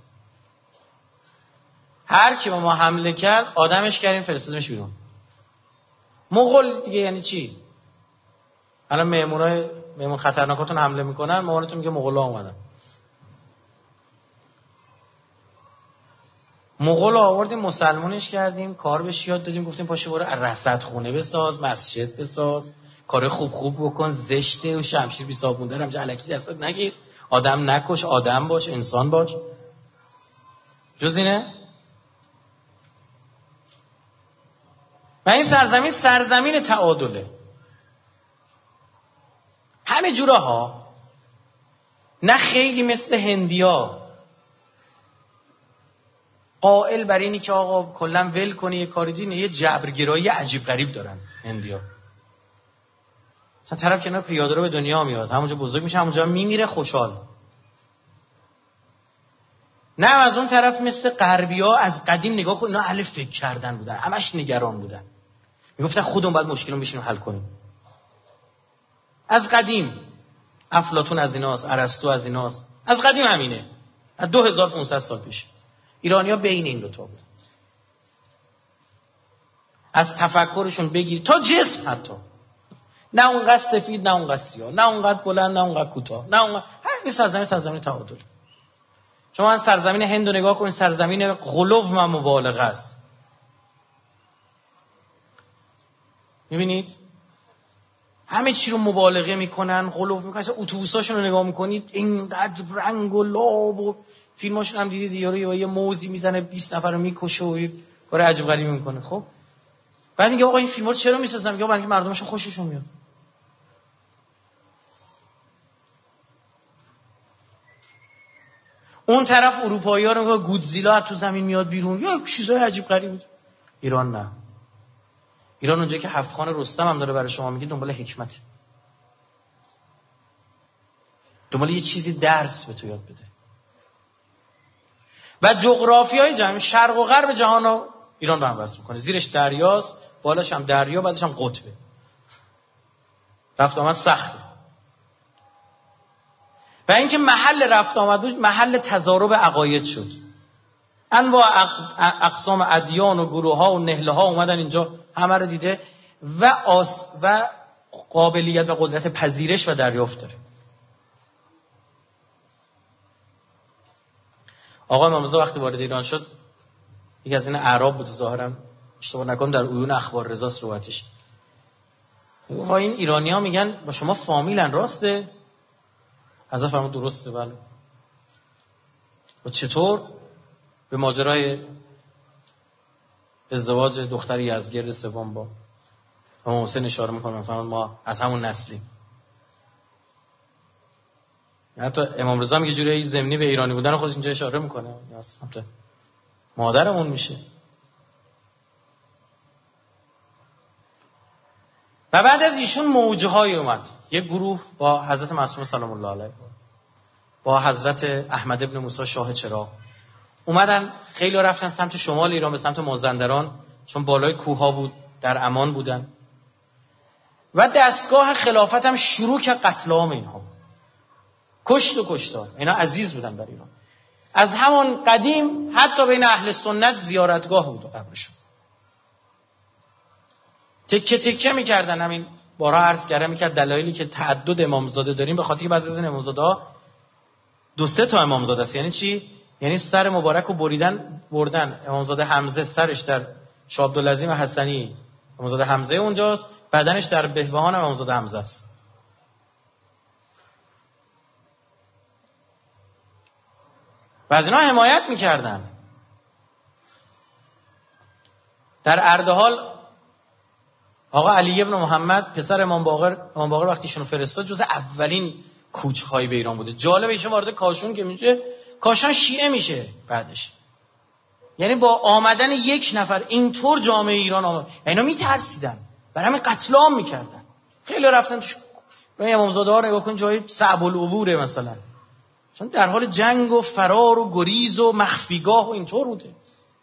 هر کی با ما حمله کرد آدمش کردیم فرستادیمش بیرون. مغول دیگه یعنی چی؟ الان مهمون خطرناکاتون حمله میکنن، مامانتون میگه مغولا اومدن. مغول آوردیم مسلمونش کردیم، کار بهش یاد دادیم، گفتیم پاشو برو رصد خونه بساز، مسجد بساز، کار خوب بکن، زشته و شمشیر بی صابون دارم چه الکی دستت نگیر، آدم نکش، آدم باش، انسان باش. جز اینه؟ و این سرزمین تعادله. همه جوره ها. نه خیلی مثل هندیا قائل بر اینی که آقا کلا ول کنی یه کاری دینه، یه جبرگرایی عجیب غریب دارن هندیا. مثلا طرف که اینا پیاده رو به دنیا میاد، همونجا بزرگ میشه، همونجا میمیره خوشحال. نه از اون طرف مثل غربی‌ها از قدیم نگاه کن، اینا اهل فکر کردن بودن، همش نگران بودن، میگفتن خودمون باید مشکلمون بشینیم حل کنیم. از قدیم افلاطون از ایناست، ارسطو از ایناست، از قدیم همینه، از 2500 سال پیش. ایرانی‌ها بین این دو تا بودن. از تفکرشون بگیر تا جسم، حتی نه اونقدر سفید نه اونقدر سیاه، نه اونقدر بلند نه اونقدر کوتاه، نه اونقدر این سرزمین تعادل. شما من سرزمین هند رو نگاه کنید، سرزمین غلو و مبالغه است. می‌بینید همه چی رو مبالغه میکنن، غلو میکنن. اتوبوساشون رو نگاه میکنید اینقدر رنگ و لاب و فیلماشون هم دیدید یه موزی میزنه 20 نفر رو میکشه و کار عجیب غریبی میکنه. خب بعد میگه آقا این فیلم‌ها رو چرا میسازن؟ میگه برای اینکه مردمشون خوششون میاد. اون طرف اروپایی‌ها رو میگه گودزیلا تو زمین میاد بیرون، یا چیزای عجیب غریبی. ایران نه. ایران اونجایی که هفت‌خان رستم هم داره برای شما میگه دنبال حکمته، دنبال یه چیزی درس به تو یاد بده. و جغرافیای جهان، شرق و غرب جهان رو ایران رو هم وصل میکنه. زیرش دریاست، بالاش هم دریا، بعدش هم قطبه. رفت آمد سخته. و اینکه محل رفت آمد بود محل تضارب عقاید شد. انواع اقسام ادیان و گروه ها و نهله ها اومدن اینجا، همه رو دیده و قابلیت و قدرت پذیرش و دریافت داره. آقا امام رضا وقتی وارد ایران شد، یکی از این اعراب بود ظاهرا، اشتباه نکنم در عیون اخبار رضا صحبتش، و این ایرانی‌ها میگن با شما فامیلن، راسته؟ حضرت فرمود درسته. بله. و چطور؟ به ماجرای ازدواج دختر یزدگرد سوم با امام حسین اشاره میکنم، فرمود ما از همون نسلیم. حتی امام رضا هم یه جوری ضمنی به ایرانی بودن خودش اینجا اشاره میکنه، اصلا مادرمون میشه. و بعد از ایشون موجه‌های اومد، یه گروه با حضرت معصوم سلام الله علیه، با حضرت احمد ابن موسی شاه چراغ اومدن. خیلی رفتن سمت شمال ایران، به سمت مازندران، چون بالای کوه‌ها بود، در امان بودن. و دستگاه خلافت هم شروع که قتل عام اینها، کشت و کشتار. اینا عزیز بودن در ایران. از همون قدیم حتی بین اهل سنت زیارتگاه بود قبرشون. تکه تکه میکردن. همین بارها عرض کردم میکرد دلایلی که تعدد امامزاده داریم به خاطر که بعضی از این امامزاده‌ها 2-3 تا امامزاده است. یعنی چی؟ یعنی سر مبارک رو بردن. امامزاده حمزه سرش در شاه عبدالعظیم حسنی، امامزاده حمزه اونجاست، بدنش در بهبهان امامزاده حمزه است. و از اینا حمایت میکردن. در اردهال آقا علی ابن محمد پسر امام باقر وقتی ایشونو فرستاد، جز اولین کوچ‌های به ایران بوده. جالب ایشون وارد کاشان که میشه، کاشان شیعه میشه بعدش. یعنی با آمدن یک نفر اینطور جامعه ایران آمد، اینا میترسیدن، برای همین قتل عام میکردن. خیلی رفتن توش. به امامزاده ها نگاه کن، جای صعب العبوره مثلا، چون در حال جنگ و فرار و گریز و مخفیگاه و اینطور بوده.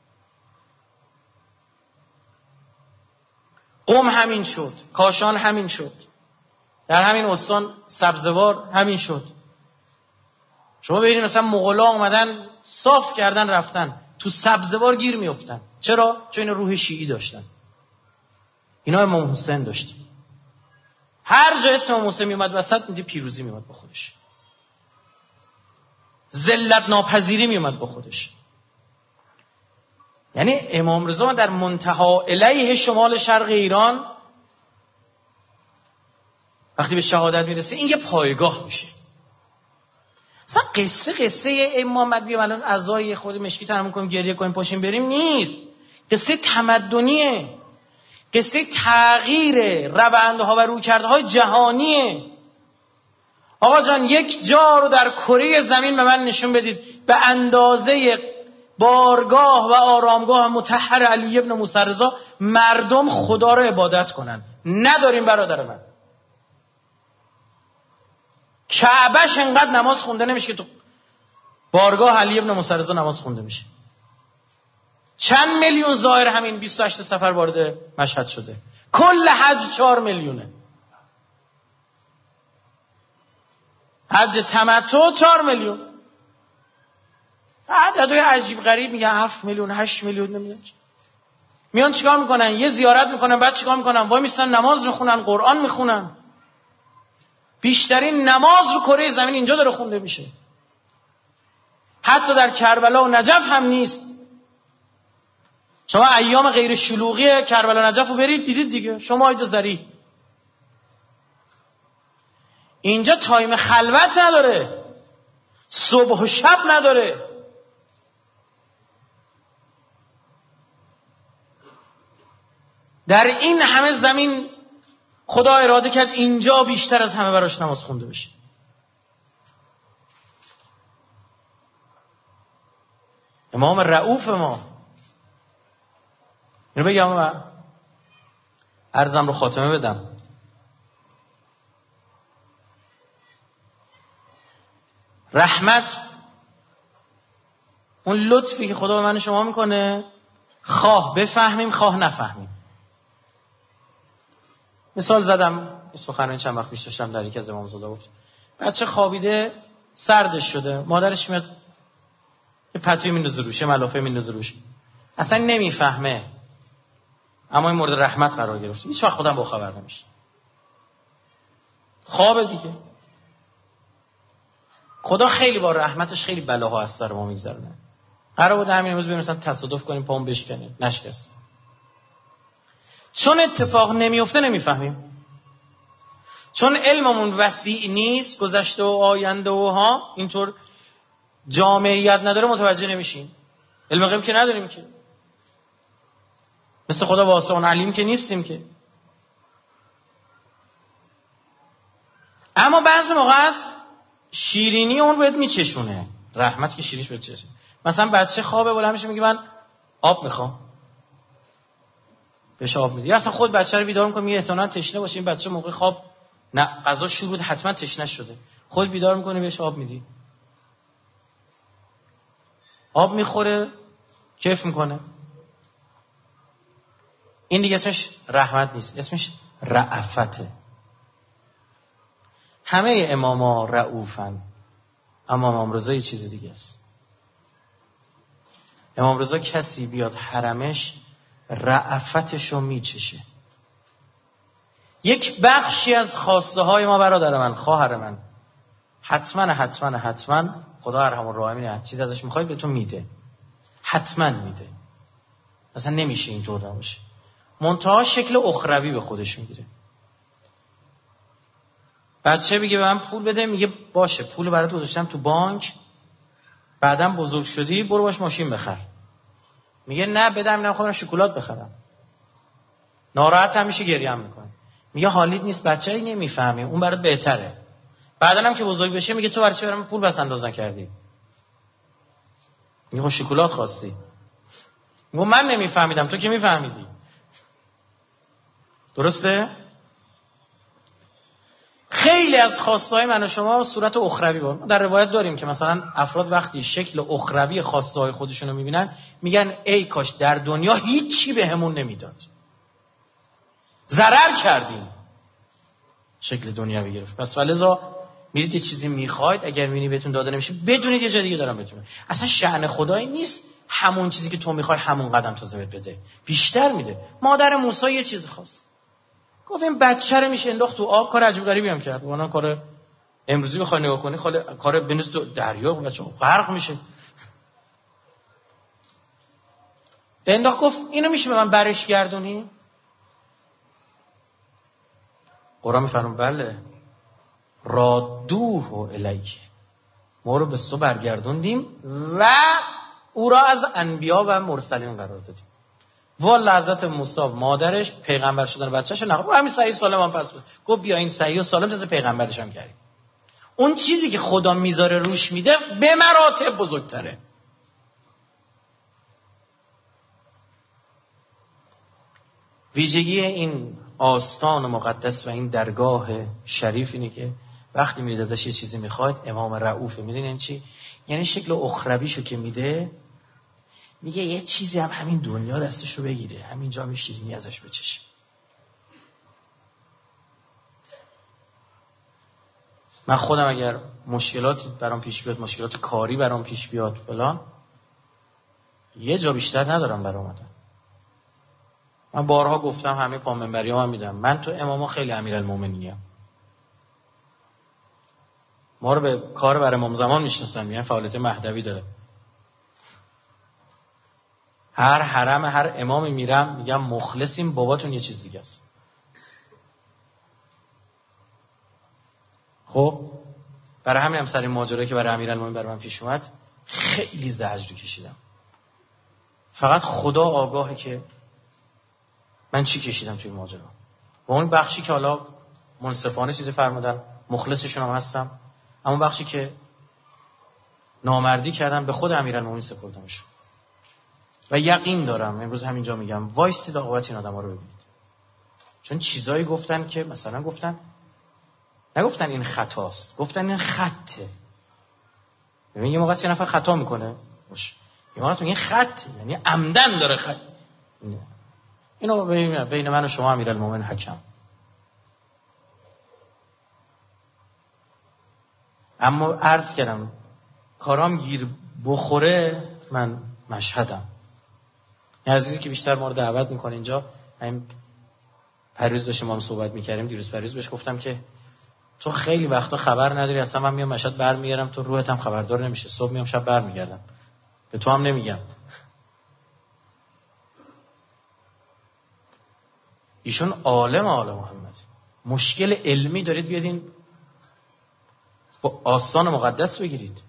قم همین شد، کاشان همین شد، در همین استان سبزوار همین شد. شما ببینید مثلا مغولا اومدن صاف کردن رفتن تو سبزوار گیر میافتن. چرا؟ چون اینا روح شیعی داشتن. اینا امام حسین داشتن. هر جا اسم امام حسین میومد وسط، میدی پیروزی میومد با خودش، ذلت ناپذیری میومد با خودش. یعنی امام رضا در منتها الیه شمال شرق ایران وقتی به شهادت میرسه، این یه پایگاه میشه. اصلا قصه امام محمد بیا الان اعضای خود مشکی تمام کنیم گریه کنیم پاشیم بریم نیست. قصه تمدنیه، قصه تغییر روندها و رویکردهای جهانیه. آقا جان یک جا رو در کره زمین به من نشون بدید به اندازه بارگاه و آرامگاه مطهر علی ابن موسی رضا مردم خدا رو عبادت کنن. نداریم برادر من. کعبهش انقدر نماز خونده نمیشه که تو بارگاه علی ابن موسی رضا نماز خونده میشه. چند میلیون زائر همین 28 سفر وارد مشهد شده. کل حج 4 میلیونه. حج تمتع 4 میلیون. عددهای عجیب غریب میگن 7 میلیون 8 میلیون نمیدونم. میان چیکار میکنن؟ یه زیارت میکنن، بعد چیکار میکنن؟ وای میستن نماز میخونن، قرآن میخونن. بیشترین نماز رو کره زمین اینجا داره خونده میشه. حتی در کربلا و نجف هم نیست. شما ایام غیر شلوغی کربلا و نجف رو برید دیدید دیگه. شما اینجا ذریح اینجا تایم خلوت نداره، صبح و شب نداره. در این همه زمین خدا اراده کرد اینجا بیشتر از همه براش نماز خونده بشه. امام رؤوف ما اینو بگم و عرضم رو خاتمه بدم. رحمت اون لطفی که خدا به من شما میکنه، خواه بفهمیم خواه نفهمیم. مثال زدم، این سخنرانی چند وقت پیش داشتم در یکی از امامزاده گفت بچه خوابیده سردش شده، مادرش میاد یه پتوی میندازه روش، یه ملافه میندازه روش، اصلا نمیفهمه، اما این مورد رحمت قرار گرفته، هیچ وقت خودم با خبر نمیشه. خوابه دیگه. خدا خیلی با رحمتش خیلی بلاها از سر ما میگذرونه. قرار بود همین امروز بریم مثلا تصادف کنیم پامون بشکنه، نشکست. چون اتفاق نمیفته نمیفهمیم. چون علممون وسیع نیست، گذشته و آینده و ها اینطور جامعیت نداره، متوجه نمیشیم. علم غیب که نداریم که. مثل خدا واسع و علیم که نیستیم که. اما بعضی موقع است شیرینی اون بهت میچشونه. رحمت که شیرینیش بهت چشونه. مثلا بچه خوابه بلند میشه میگه من آب میخوام. بهش آب میدی. یا اصلا خود بچه رو بیدار میکنه میگه احتمالاً تشنه باشه، این بچه موقع خواب نه غذا شروع حتما تشنه شده. خود بیدار میکنه بهش آب میدی. آب میخوره کیف میکنه. این دیگه اسمش رحمت نیست، اسمش رأفته. همه اماما رؤوفن، اما امام رضا یه چیز دیگه است. امام رضا کسی بیاد حرمش رأفتشو میچشه. یک بخشی از خواسته های ما برادر من، خواهر من، حتما خدا ارحم الراحمین چیز ازش میخواید بهتون میده، حتما میده. اصلا نمیشه اینطور نباشه. منتها شکل اخروی به خودش میگیره. بچه میگه به من پول بده، میگه باشه پول برات گذاشتم تو بانک، بعدم بزرگ شدی برو باش ماشین بخر. میگه نه بدم، میرم خودم شکلات بخرم. ناراحت هم میشه، گریه هم میکنه. میگه حالیت نیست، بچه‌ای نمیفهمی، اون برات بهتره. بعدن هم که بزرگ بشه میگه تو برای چی برام پول بس انداز نکردی؟ میگه شکلات خواستی. میگه من نمیفهمیدم، تو که میفهمیدی. درسته؟ خیلی از خواسته‌های من و شما صورت اخروی بود. در روایت داریم که مثلا افراد وقتی شکل اخروی خواسته‌های خودشون رو میبینن میگن ای کاش در دنیا هیچی بهمون نمیداد، ضرر کردیم، شکل دنیا بگرفت. پس ولذا میرید یه چیزی میخواید، اگر میبینی بهتون داده نمیشه بدونید یه جای دیگه دارم بهتون. اصلا شأن خدایی نیست همون چیزی که تو میخوای همون قدم تازه بهت بده، بیشتر میده. مادر موسی یه چیز خواست، گفت این بچه رو میشه انداخت تو آب. کار عجیب غریبی هم کرد. اونم کار امروزی بخوای نگاه کنی کار بنویس تو دریا بچه غرق میشه. انداخت، گفت اینو میشه به من برش گردونی؟ قرآن میفرمون بله رادوه الیک، ما رو به تو برگردوندیم و او را از انبیا و مرسلین قرار دادیم. والا حضرت موسی مادرش پیغمبر شدن بچه‌شو نخواد، همین صحیح سالم هم پس بود. گفت بیا این صحیح و سالم تازه پیغمبرش هم کردیم. اون چیزی که خدا میذاره روش میده به مراتب بزرگتره. ویژگی این آستان مقدس و این درگاه شریف اینه که وقتی میرید ازش یه چیزی میخواید، امام رؤوفه. میدونین چی؟ یعنی شکل اخرویشو که میده، میگه یه چیزی هم همین دنیا دستشو بگیره، همینجا هم شیرینی ازش بچشه. من خودم اگر مشکلاتی برام پیش بیاد، مشکلات کاری برام پیش بیاد فلان، یه جا بیشتر ندارم برام اومدن. من بارها گفتم، همه پا منبریام هم میدم، من تو اماما خیلی امیرالمومنینم. ما رو به کار بر امام زمان میشناسن، میگن فعالیت مهدوی داره. هر حرم هر امامی میرم میگم مخلصیم، باباتون یه چیز دیگه است. خب برای همین هم سر این ماجرایی که برای امیرالمومنین برای من پیش اومد خیلی زجر کشیدم. فقط خدا آگاهه که من چی کشیدم توی ماجرا. و اون بخشی که حالا منصفانه چیزی فرمودن، مخلصشون هم هستم، اما بخشی که نامردی کردن به خود امیرالمومنین سپردمش. و یقین دارم امروز همینجا میگم وایستید عاقبت این آدما رو ببینید. چون چیزایی گفتن که مثلا نگفتن این خطاست، گفتن این خطه. ببین یه موقع یه نفر خطا میکنه باشه، یه موقع میگه خط، یعنی عمدن داره خط. اینو بین من و شما امیرالمومنین حکم. اما عرض کردم کارام گیر بخوره من مشهدم. این عزیزی که بیشتر ما رو دعوت میکنه اینجا، همین پریروز داشتیم ما هم صحبت میکردیم، دیروز پریروز بهش گفتم که تو خیلی وقتا خبر نداری، اصلا من میام مشهد برمیگردم تو روحت هم خبردار نمیشه، صبح میام شب برمیگردم، به تو هم نمیگم. ایشون عالم آل محمد، مشکل علمی دارید بیادین با آستان مقدس بگیرید،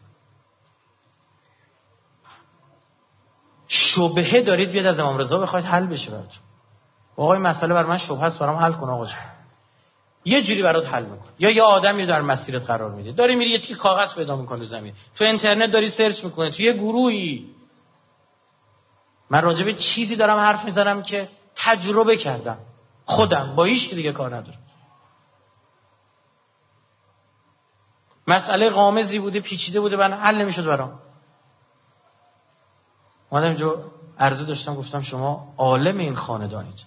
شبهه دارید بیاد از امام رضا بخواید حل بشه براتون. آقای مسئله بر من شبهه است، برام حل کن آقا جون. یه جوری برات حل میکن. یا یه آدمی در مسیرت قرار میده، داری میری یه تیکه کاغذ پیدا میکنی زمین، تو اینترنت داری سرچ میکنی، تو یه گروهی. من راجع به چیزی دارم حرف میزنم که تجربه کردم خودم، با هیچ کی دیگه کار ندارم. مسئله غامضی بوده، پیچیده بوده، من حل نمیشد برام. اومدم اینجا عرضه داشتم، گفتم شما عالم این خاندانید،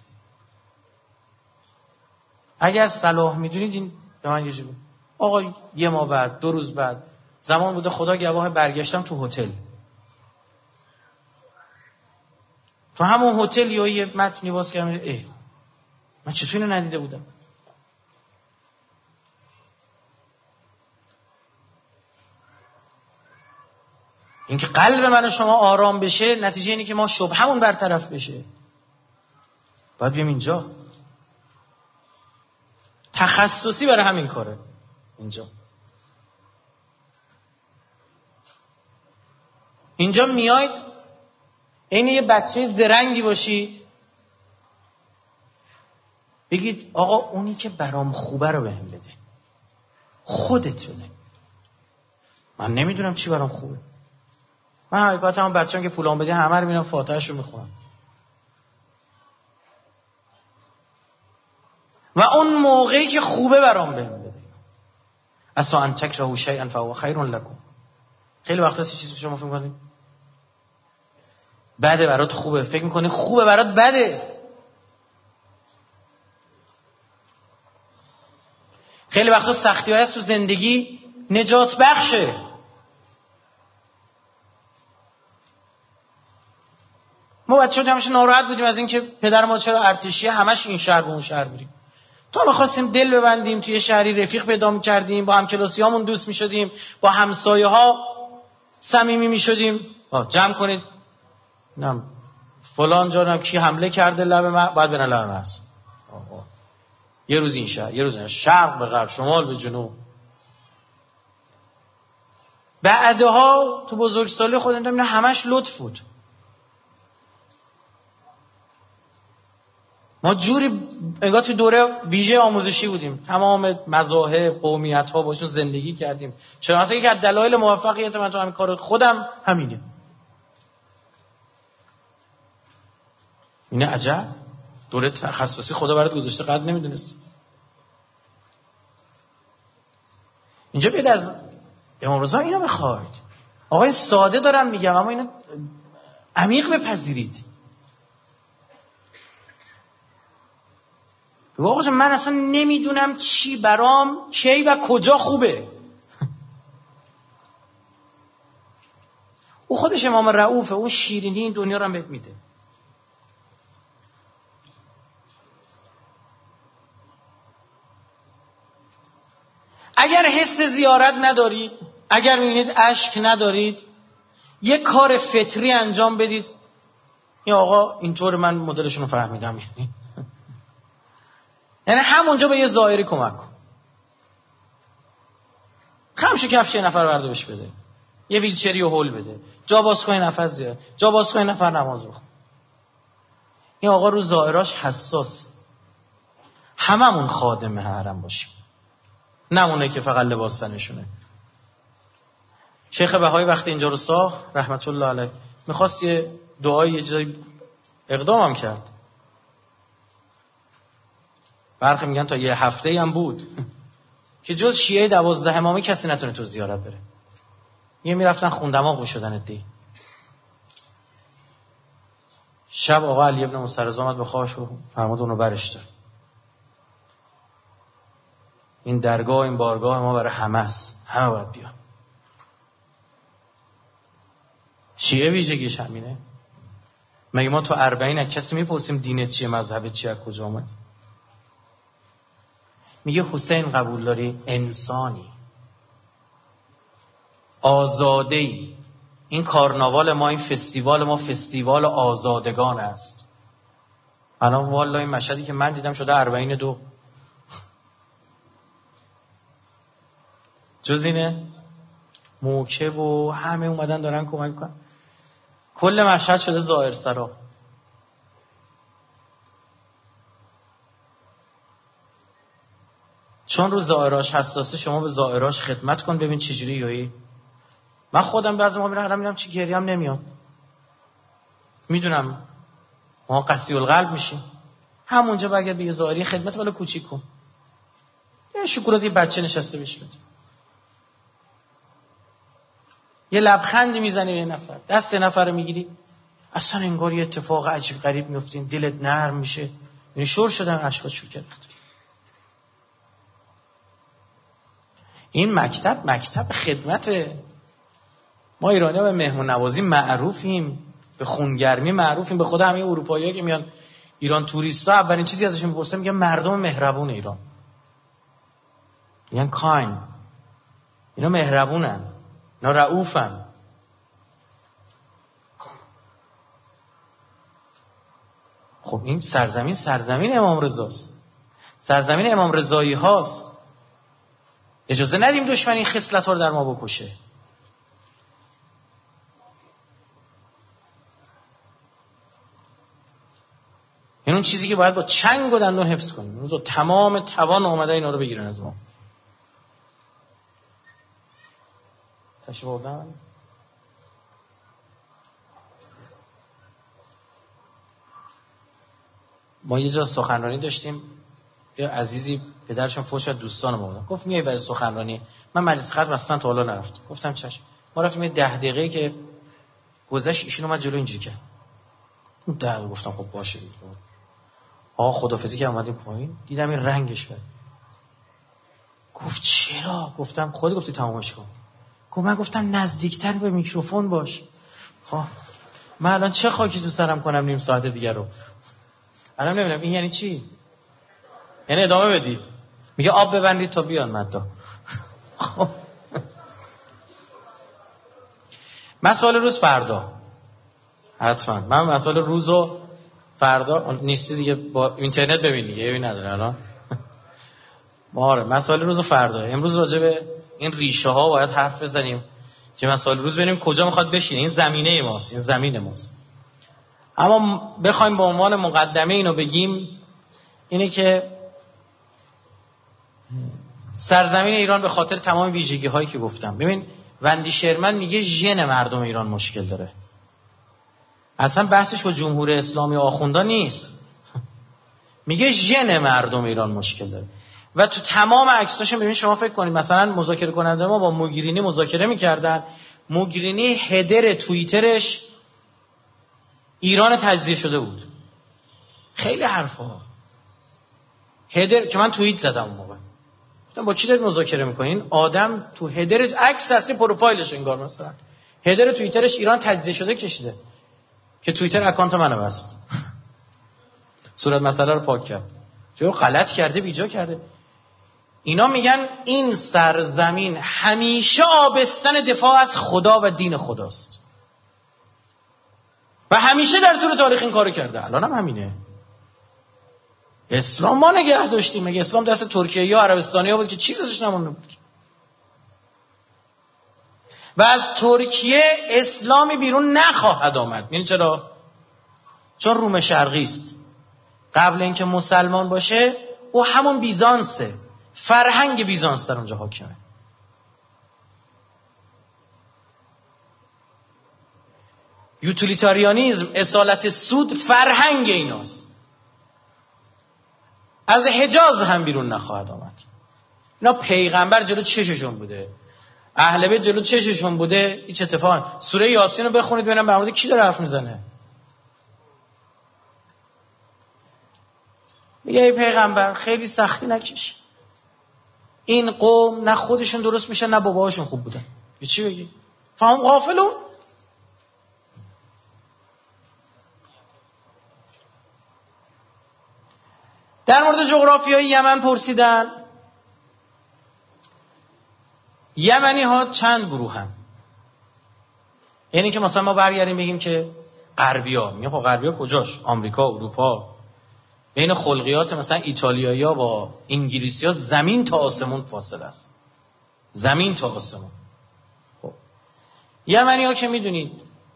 اگر صلاح میدونید این به من یه جوری. آقا یه ماه بعد، 2 روز بعد، زمان بوده خدا گواه، برگشتم تو هتل، تو همون هتل یه متنی باز کردم، من چطور اینو ندیده بودم. اینکه قلب من و شما آرام بشه، نتیجه اینه که ما شبهمون برطرف بشه. باید بیام اینجا، تخصصی برای همین کاره اینجا میاید عین یه بچه زرنگی باشید، بگید آقا اونی که برام خوبه رو بهم بده، خودتونه، من نمیدونم چی برام خوبه. من حقیقتا هم بچه‌ام که فلان بده همه رو میرم فاتحه‌شو میخونم، و اون موقعی که خوبه برام بهم بده. عسى ان تکرهوا شیئا فهو خیر لکم. خیلی وقتا چیزی شما فکر می‌کنید بده برات خوبه، فکر می‌کنی خوبه برات بده. خیلی وقتا سختی‌های هست تو زندگی نجات بخشه. ما بچه‌ها همیشه ناراحت بودیم از اینکه پدر ما چرا ارتشیه، همش این شهر به اون شهر بریم. تو ما خواستیم دل ببندیم، توی شهری رفیق پیدا می‌کردیم، با همکلاسیامون دوست می‌شدیم، با همسایه‌ها صمیمی می‌شدیم. جمع کنید نم فلان جانم کی حمله کرده لب ما، باید برن لب مرز. یه روز این شهر، یه روز این شرق به غرب، شمال به جنوب. بعدها تو بزرگسالی خودم دیدم همش لطف بود. ما جوری انگار تو دوره ویژه آموزشی بودیم، تمام مذاهب قومیت‌ها باشون زندگی کردیم. چرا مثلا یکی از دلایل موفقیت من تو همین کار خودم همینه. اینه عجب، دوره تخصصی خدا برات گذاشته قدر نمیدونستی. اینجا بیاد از امام رضا اینو بخواید. آقای ساده دارم میگم، اما اینو عمیق بپذیرید. آقا جان من اصلا نمیدونم چی برام کی و کجا خوبه. او خودش امام رؤوفه، اون شیرینی این دنیا رو هم بهت میده. اگر حس زیارت ندارید، اگر میبینید اشک ندارید، یه کار فطری انجام بدید. یا آقا اینطور من مدلشون رو فهمیدم، یعنی همونجا به یه زائری کمک کن، خمش کفش یه نفر برده بهش بده، یه ویلچری رو هول بده، جا باز کن نفر زیاد، جا باز کن نفر نماز بخون. این آقا رو زائراش حساس. هممون خادم حرم باشیم، نمونه که فقط لباس تنشونه. شیخ بهایی وقتی اینجا رو ساخت رحمت الله علیه میخواست یه دعایی یه جایی اقدامم کرد. برخی میگن تا یه هفته هم بود که جز شیعه 12 امامی کسی نتونه تو زیارت بره. یه میرفتن خوندماغ میشدن ادی. شب آقا علی ابن مسرز آمد به خوابش و فرمود اونو برش دار. این درگاه این بارگاه ما برای همه است، همه باید بیان. شیعه ویژگیش همینه. مگه ما تو 40 از کسی میپرسیم دینت چیه، مذهبت چیه، از کجا اومد؟ میگه حسین قبول داری؟ انسانی، آزاده‌ای. این کارناوال ما، این فستیوال ما فستیوال آزادگان است. الان والله این مشهدی که من دیدم شده 42. جز اینه موکب و همه اومدن دارن کمک کنن. کل مشهد شده زائر سرا. چون رو زائراش حساسه، شما به زائراش خدمت کن ببین چجوری یایی. من خودم بعضی موقع میرم میرم چی گریم نمیاد. میدونم ما قسی القلب میشیم. همونجا بگه به زائری خدمت ولی کوچیک کن. یه شکلات یه بچه نشسته بهش بده. یه لبخندی میزنی به نفر، دست نفر رو میگیری، اصلا انگار یه اتفاق عجیب غریب میفته، دلت نرم میشه. یعنی شور شدن اشکات شور گرفت. این مکتب خدمت. ما ایرانی‌ها به مهمون نوازی معروفیم، به خونگرمی معروفیم. به خود همه اروپایی‌ها که میان ایران توریستا اولین چیزی ازشون میپرسن میگن مردم مهربون ایران. میگن کاین. اینا مهربونن، اینا رئوفن. خب این سرزمین امام رضاست، سرزمین امام رضایی هاست. اجازه ندیم دشمن این خصلت‌ها رو در ما بکشه. این اون چیزی که باید با چنگ و دندون حفظ کنیم. روزو تمام توان اومده اینا رو بگیرن از ما. تشریف آوردن. ما یه جا سخنرانی داشتیم، یه عزیزی پدرشون فوش از دوستان ما بود. گفت میای برای سخنرانی؟ من مجلس ختم اصلا تا حالا نرفت. گفتم چشم. ما رفتیم یه 10 دقیقه که گذشت ایشون اومد جلو اینجوری کرد. اون 10 گفتم خب باشه دیگه. آقا خدافظی که اومدیم پایین دیدم این رنگش کرد. گفت چرا؟ گفتم خود گفتی تمامش کن. گفت من گفتم نزدیکتر به میکروفون باش. خب من الان چه خاکی تو سرم کنم نیم ساعت دیگه رو؟ الان نمیدونم این یعنی چی؟ یعنی ادامه بدید. میگه آب ببندید تا بیان مدا. خب مسائل روز فردا حتما من مسائل روزو فردا نیستی دیگه، با اینترنت ببین دیگه، یه نداره الان. ما مسائل روزو فردا. امروز راجع به این ریشه ها باید حرف بزنیم که مسائل روز ببینیم کجا میخواد بشینه. این زمینه ماست، این زمین ماست. اما بخوایم به عنوان مقدمه اینو بگیم، اینه که سرزمین ایران به خاطر تمام ویژگی هایی که گفتم. ببین وندی شرمن میگه ژن مردم ایران مشکل داره. اصلا بحثش با جمهوری اسلامی و آخوندان نیست. میگه ژن مردم ایران مشکل داره. و تو تمام عکساشون ببین، شما فکر کنید مثلا مذاکره کننده ما با موگیرینی مذاکره میکردن، موگیرینی هدر توییترش ایران تجزیه شده بود. خیلی حرفا. هدر که من توییت زدم اون موقع، گفتم با کی دارید مذاکره میکنین؟ آدم تو هدر عکس هستی پروفایلش انگار مثلا هدر توییترش ایران تجزیه شده کشیده که توییتر اکانت منو بست. صورت مسئله رو پاک کرد. چون غلط کرده بیجا کرده. اینا میگن این سرزمین همیشه آبستن دفاع از خدا و دین خداست و همیشه در طول تاریخ این کارو کرده. الان هم همینه. اسلام ما نگه داشتیم. مگه اسلام دست ترکیه یا عربستانی ها بود که چیزی ازش نمونده بود؟ و از ترکیه اسلامی بیرون نخواهد آمد. می‌دونی چرا؟ چون روم شرقی است. قبل اینکه مسلمان باشه او همون بیزانسه. فرهنگ بیزانس در اونجا حاکمه. یوتیلیتاریانیسم، اصالت سود، فرهنگ ایناست. از حجاز هم بیرون نخواهد آمد. اینا پیغمبر جلو چششون بوده، اهل بیت جلو چششون بوده. هیچ اتفاقی. سوره یاسین رو بخونید ببینم در مورد کی داره حرف میزنه. میگه ای پیغمبر خیلی سختی نکش. این قوم نه خودشون درست میشن نه باباهاشون خوب بودن. به چی بگی؟ فهم غافلون. در مورد جغرافیای یمن پرسیدن. یمنی ها چند گروه هم؟ یعنی که مثلا ما برگردیم بگیم که غربی ها. میگه خب غربی ها کجاش؟ آمریکا، اروپا. بین خلقیات مثلا ایتالیایی ها با انگلیسی ها زمین تا آسمون فاصله است. زمین تا آسمون. خب یمنی ها که میدونید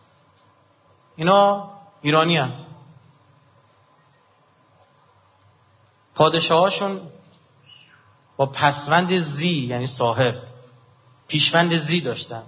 اینا ایرانی هم. پادشاهاشون با پسوند زی یعنی صاحب پیشوند زی داشتن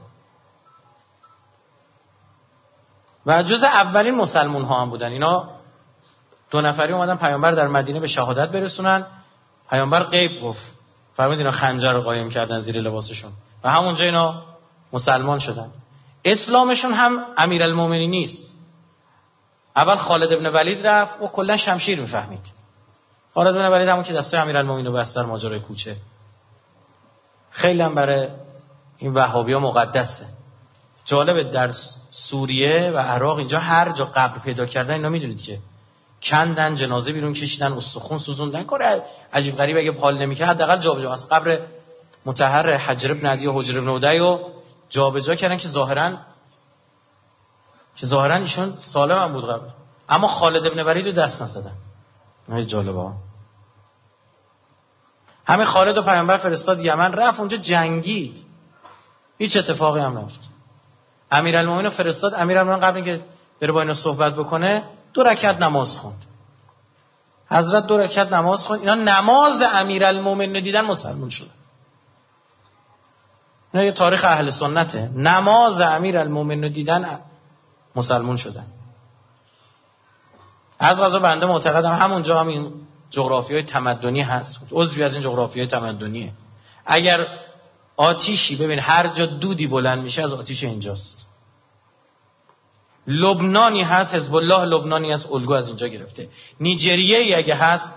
و جز اولین مسلمون ها هم بودن. اینا 2 نفری اومدن پیامبر در مدینه به شهادت برسونن. پیامبر غیب گفت. فرمود اینا خنجر رو قایم کردن زیر لباسشون و همونجا اینا مسلمان شدن. اسلامشون هم امیرالمومنین نیست. اول خالد ابن ولید رفت و کلا شمشیر میفهمید. خالد بن ولید همون که دستای امیرالمومنین رو بست در ماجرای کوچه. خیلی هم برای این وهابی‌ها مقدسه. جالبه در سوریه و عراق اینجا هر جا قبر پیدا کردن اینا میدونید که کندن، جنازه بیرون کشیدن، استخون سوزوندن. کار عجیب غریب. اگه پال نمی‌کنه حداقل جابجا از قبر مطهر حجر بن عدی و حجر بن عدی رو جابجا کردن که ظاهرا ایشون سالم هم بود قبل. اما خالد ابن ولید رو دست نزدن. نه جالبه. همه خالد و پیامبر فرستاد یمن، رفت اونجا جنگید، هیچ اتفاقی هم نیفتاد. امیرالمومنین رو فرستاد. امیرالمومنین قبل اینکه بره با اینا صحبت بکنه 2 رکعت نماز خوند. حضرت 2 رکعت نماز خوند. اینا نماز امیرالمومنین رو دیدن مسلمان شدن. اینا یه تاریخ اهل سنته. نماز امیرالمومنین رو دیدن مسلمان شدن. از قضا بنده معتقدم همونجا هم این جغرافیای تمدنی هست. عضوی از این جغرافیای تمدنیه. اگر آتیشی ببین هر جا دودی بلند میشه از آتیش اینجاست. لبنانی هست، حزب الله لبنانی هست، الگو از اینجا گرفته. نیجریه‌ای اگه هست،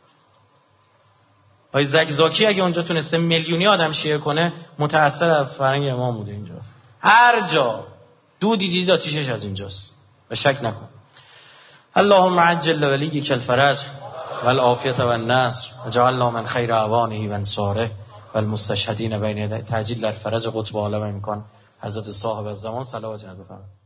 های زکزاکی اگه اونجا تونسته میلیونی آدم شیعه کنه، متأثر از فرهنگ امام بوده. اینجا هر جا دودی دیدید آتیشش از اینجاست و شک نکن. اللهم عجل لولیک الفرج والعافیة والنصر وجعلنا من خیر اعوانه و انصاره والمستشهدین بین یدیه. تعجیل در فرج قطب عالم امکان حضرت صاحب الزمان صلوات بفرمایید.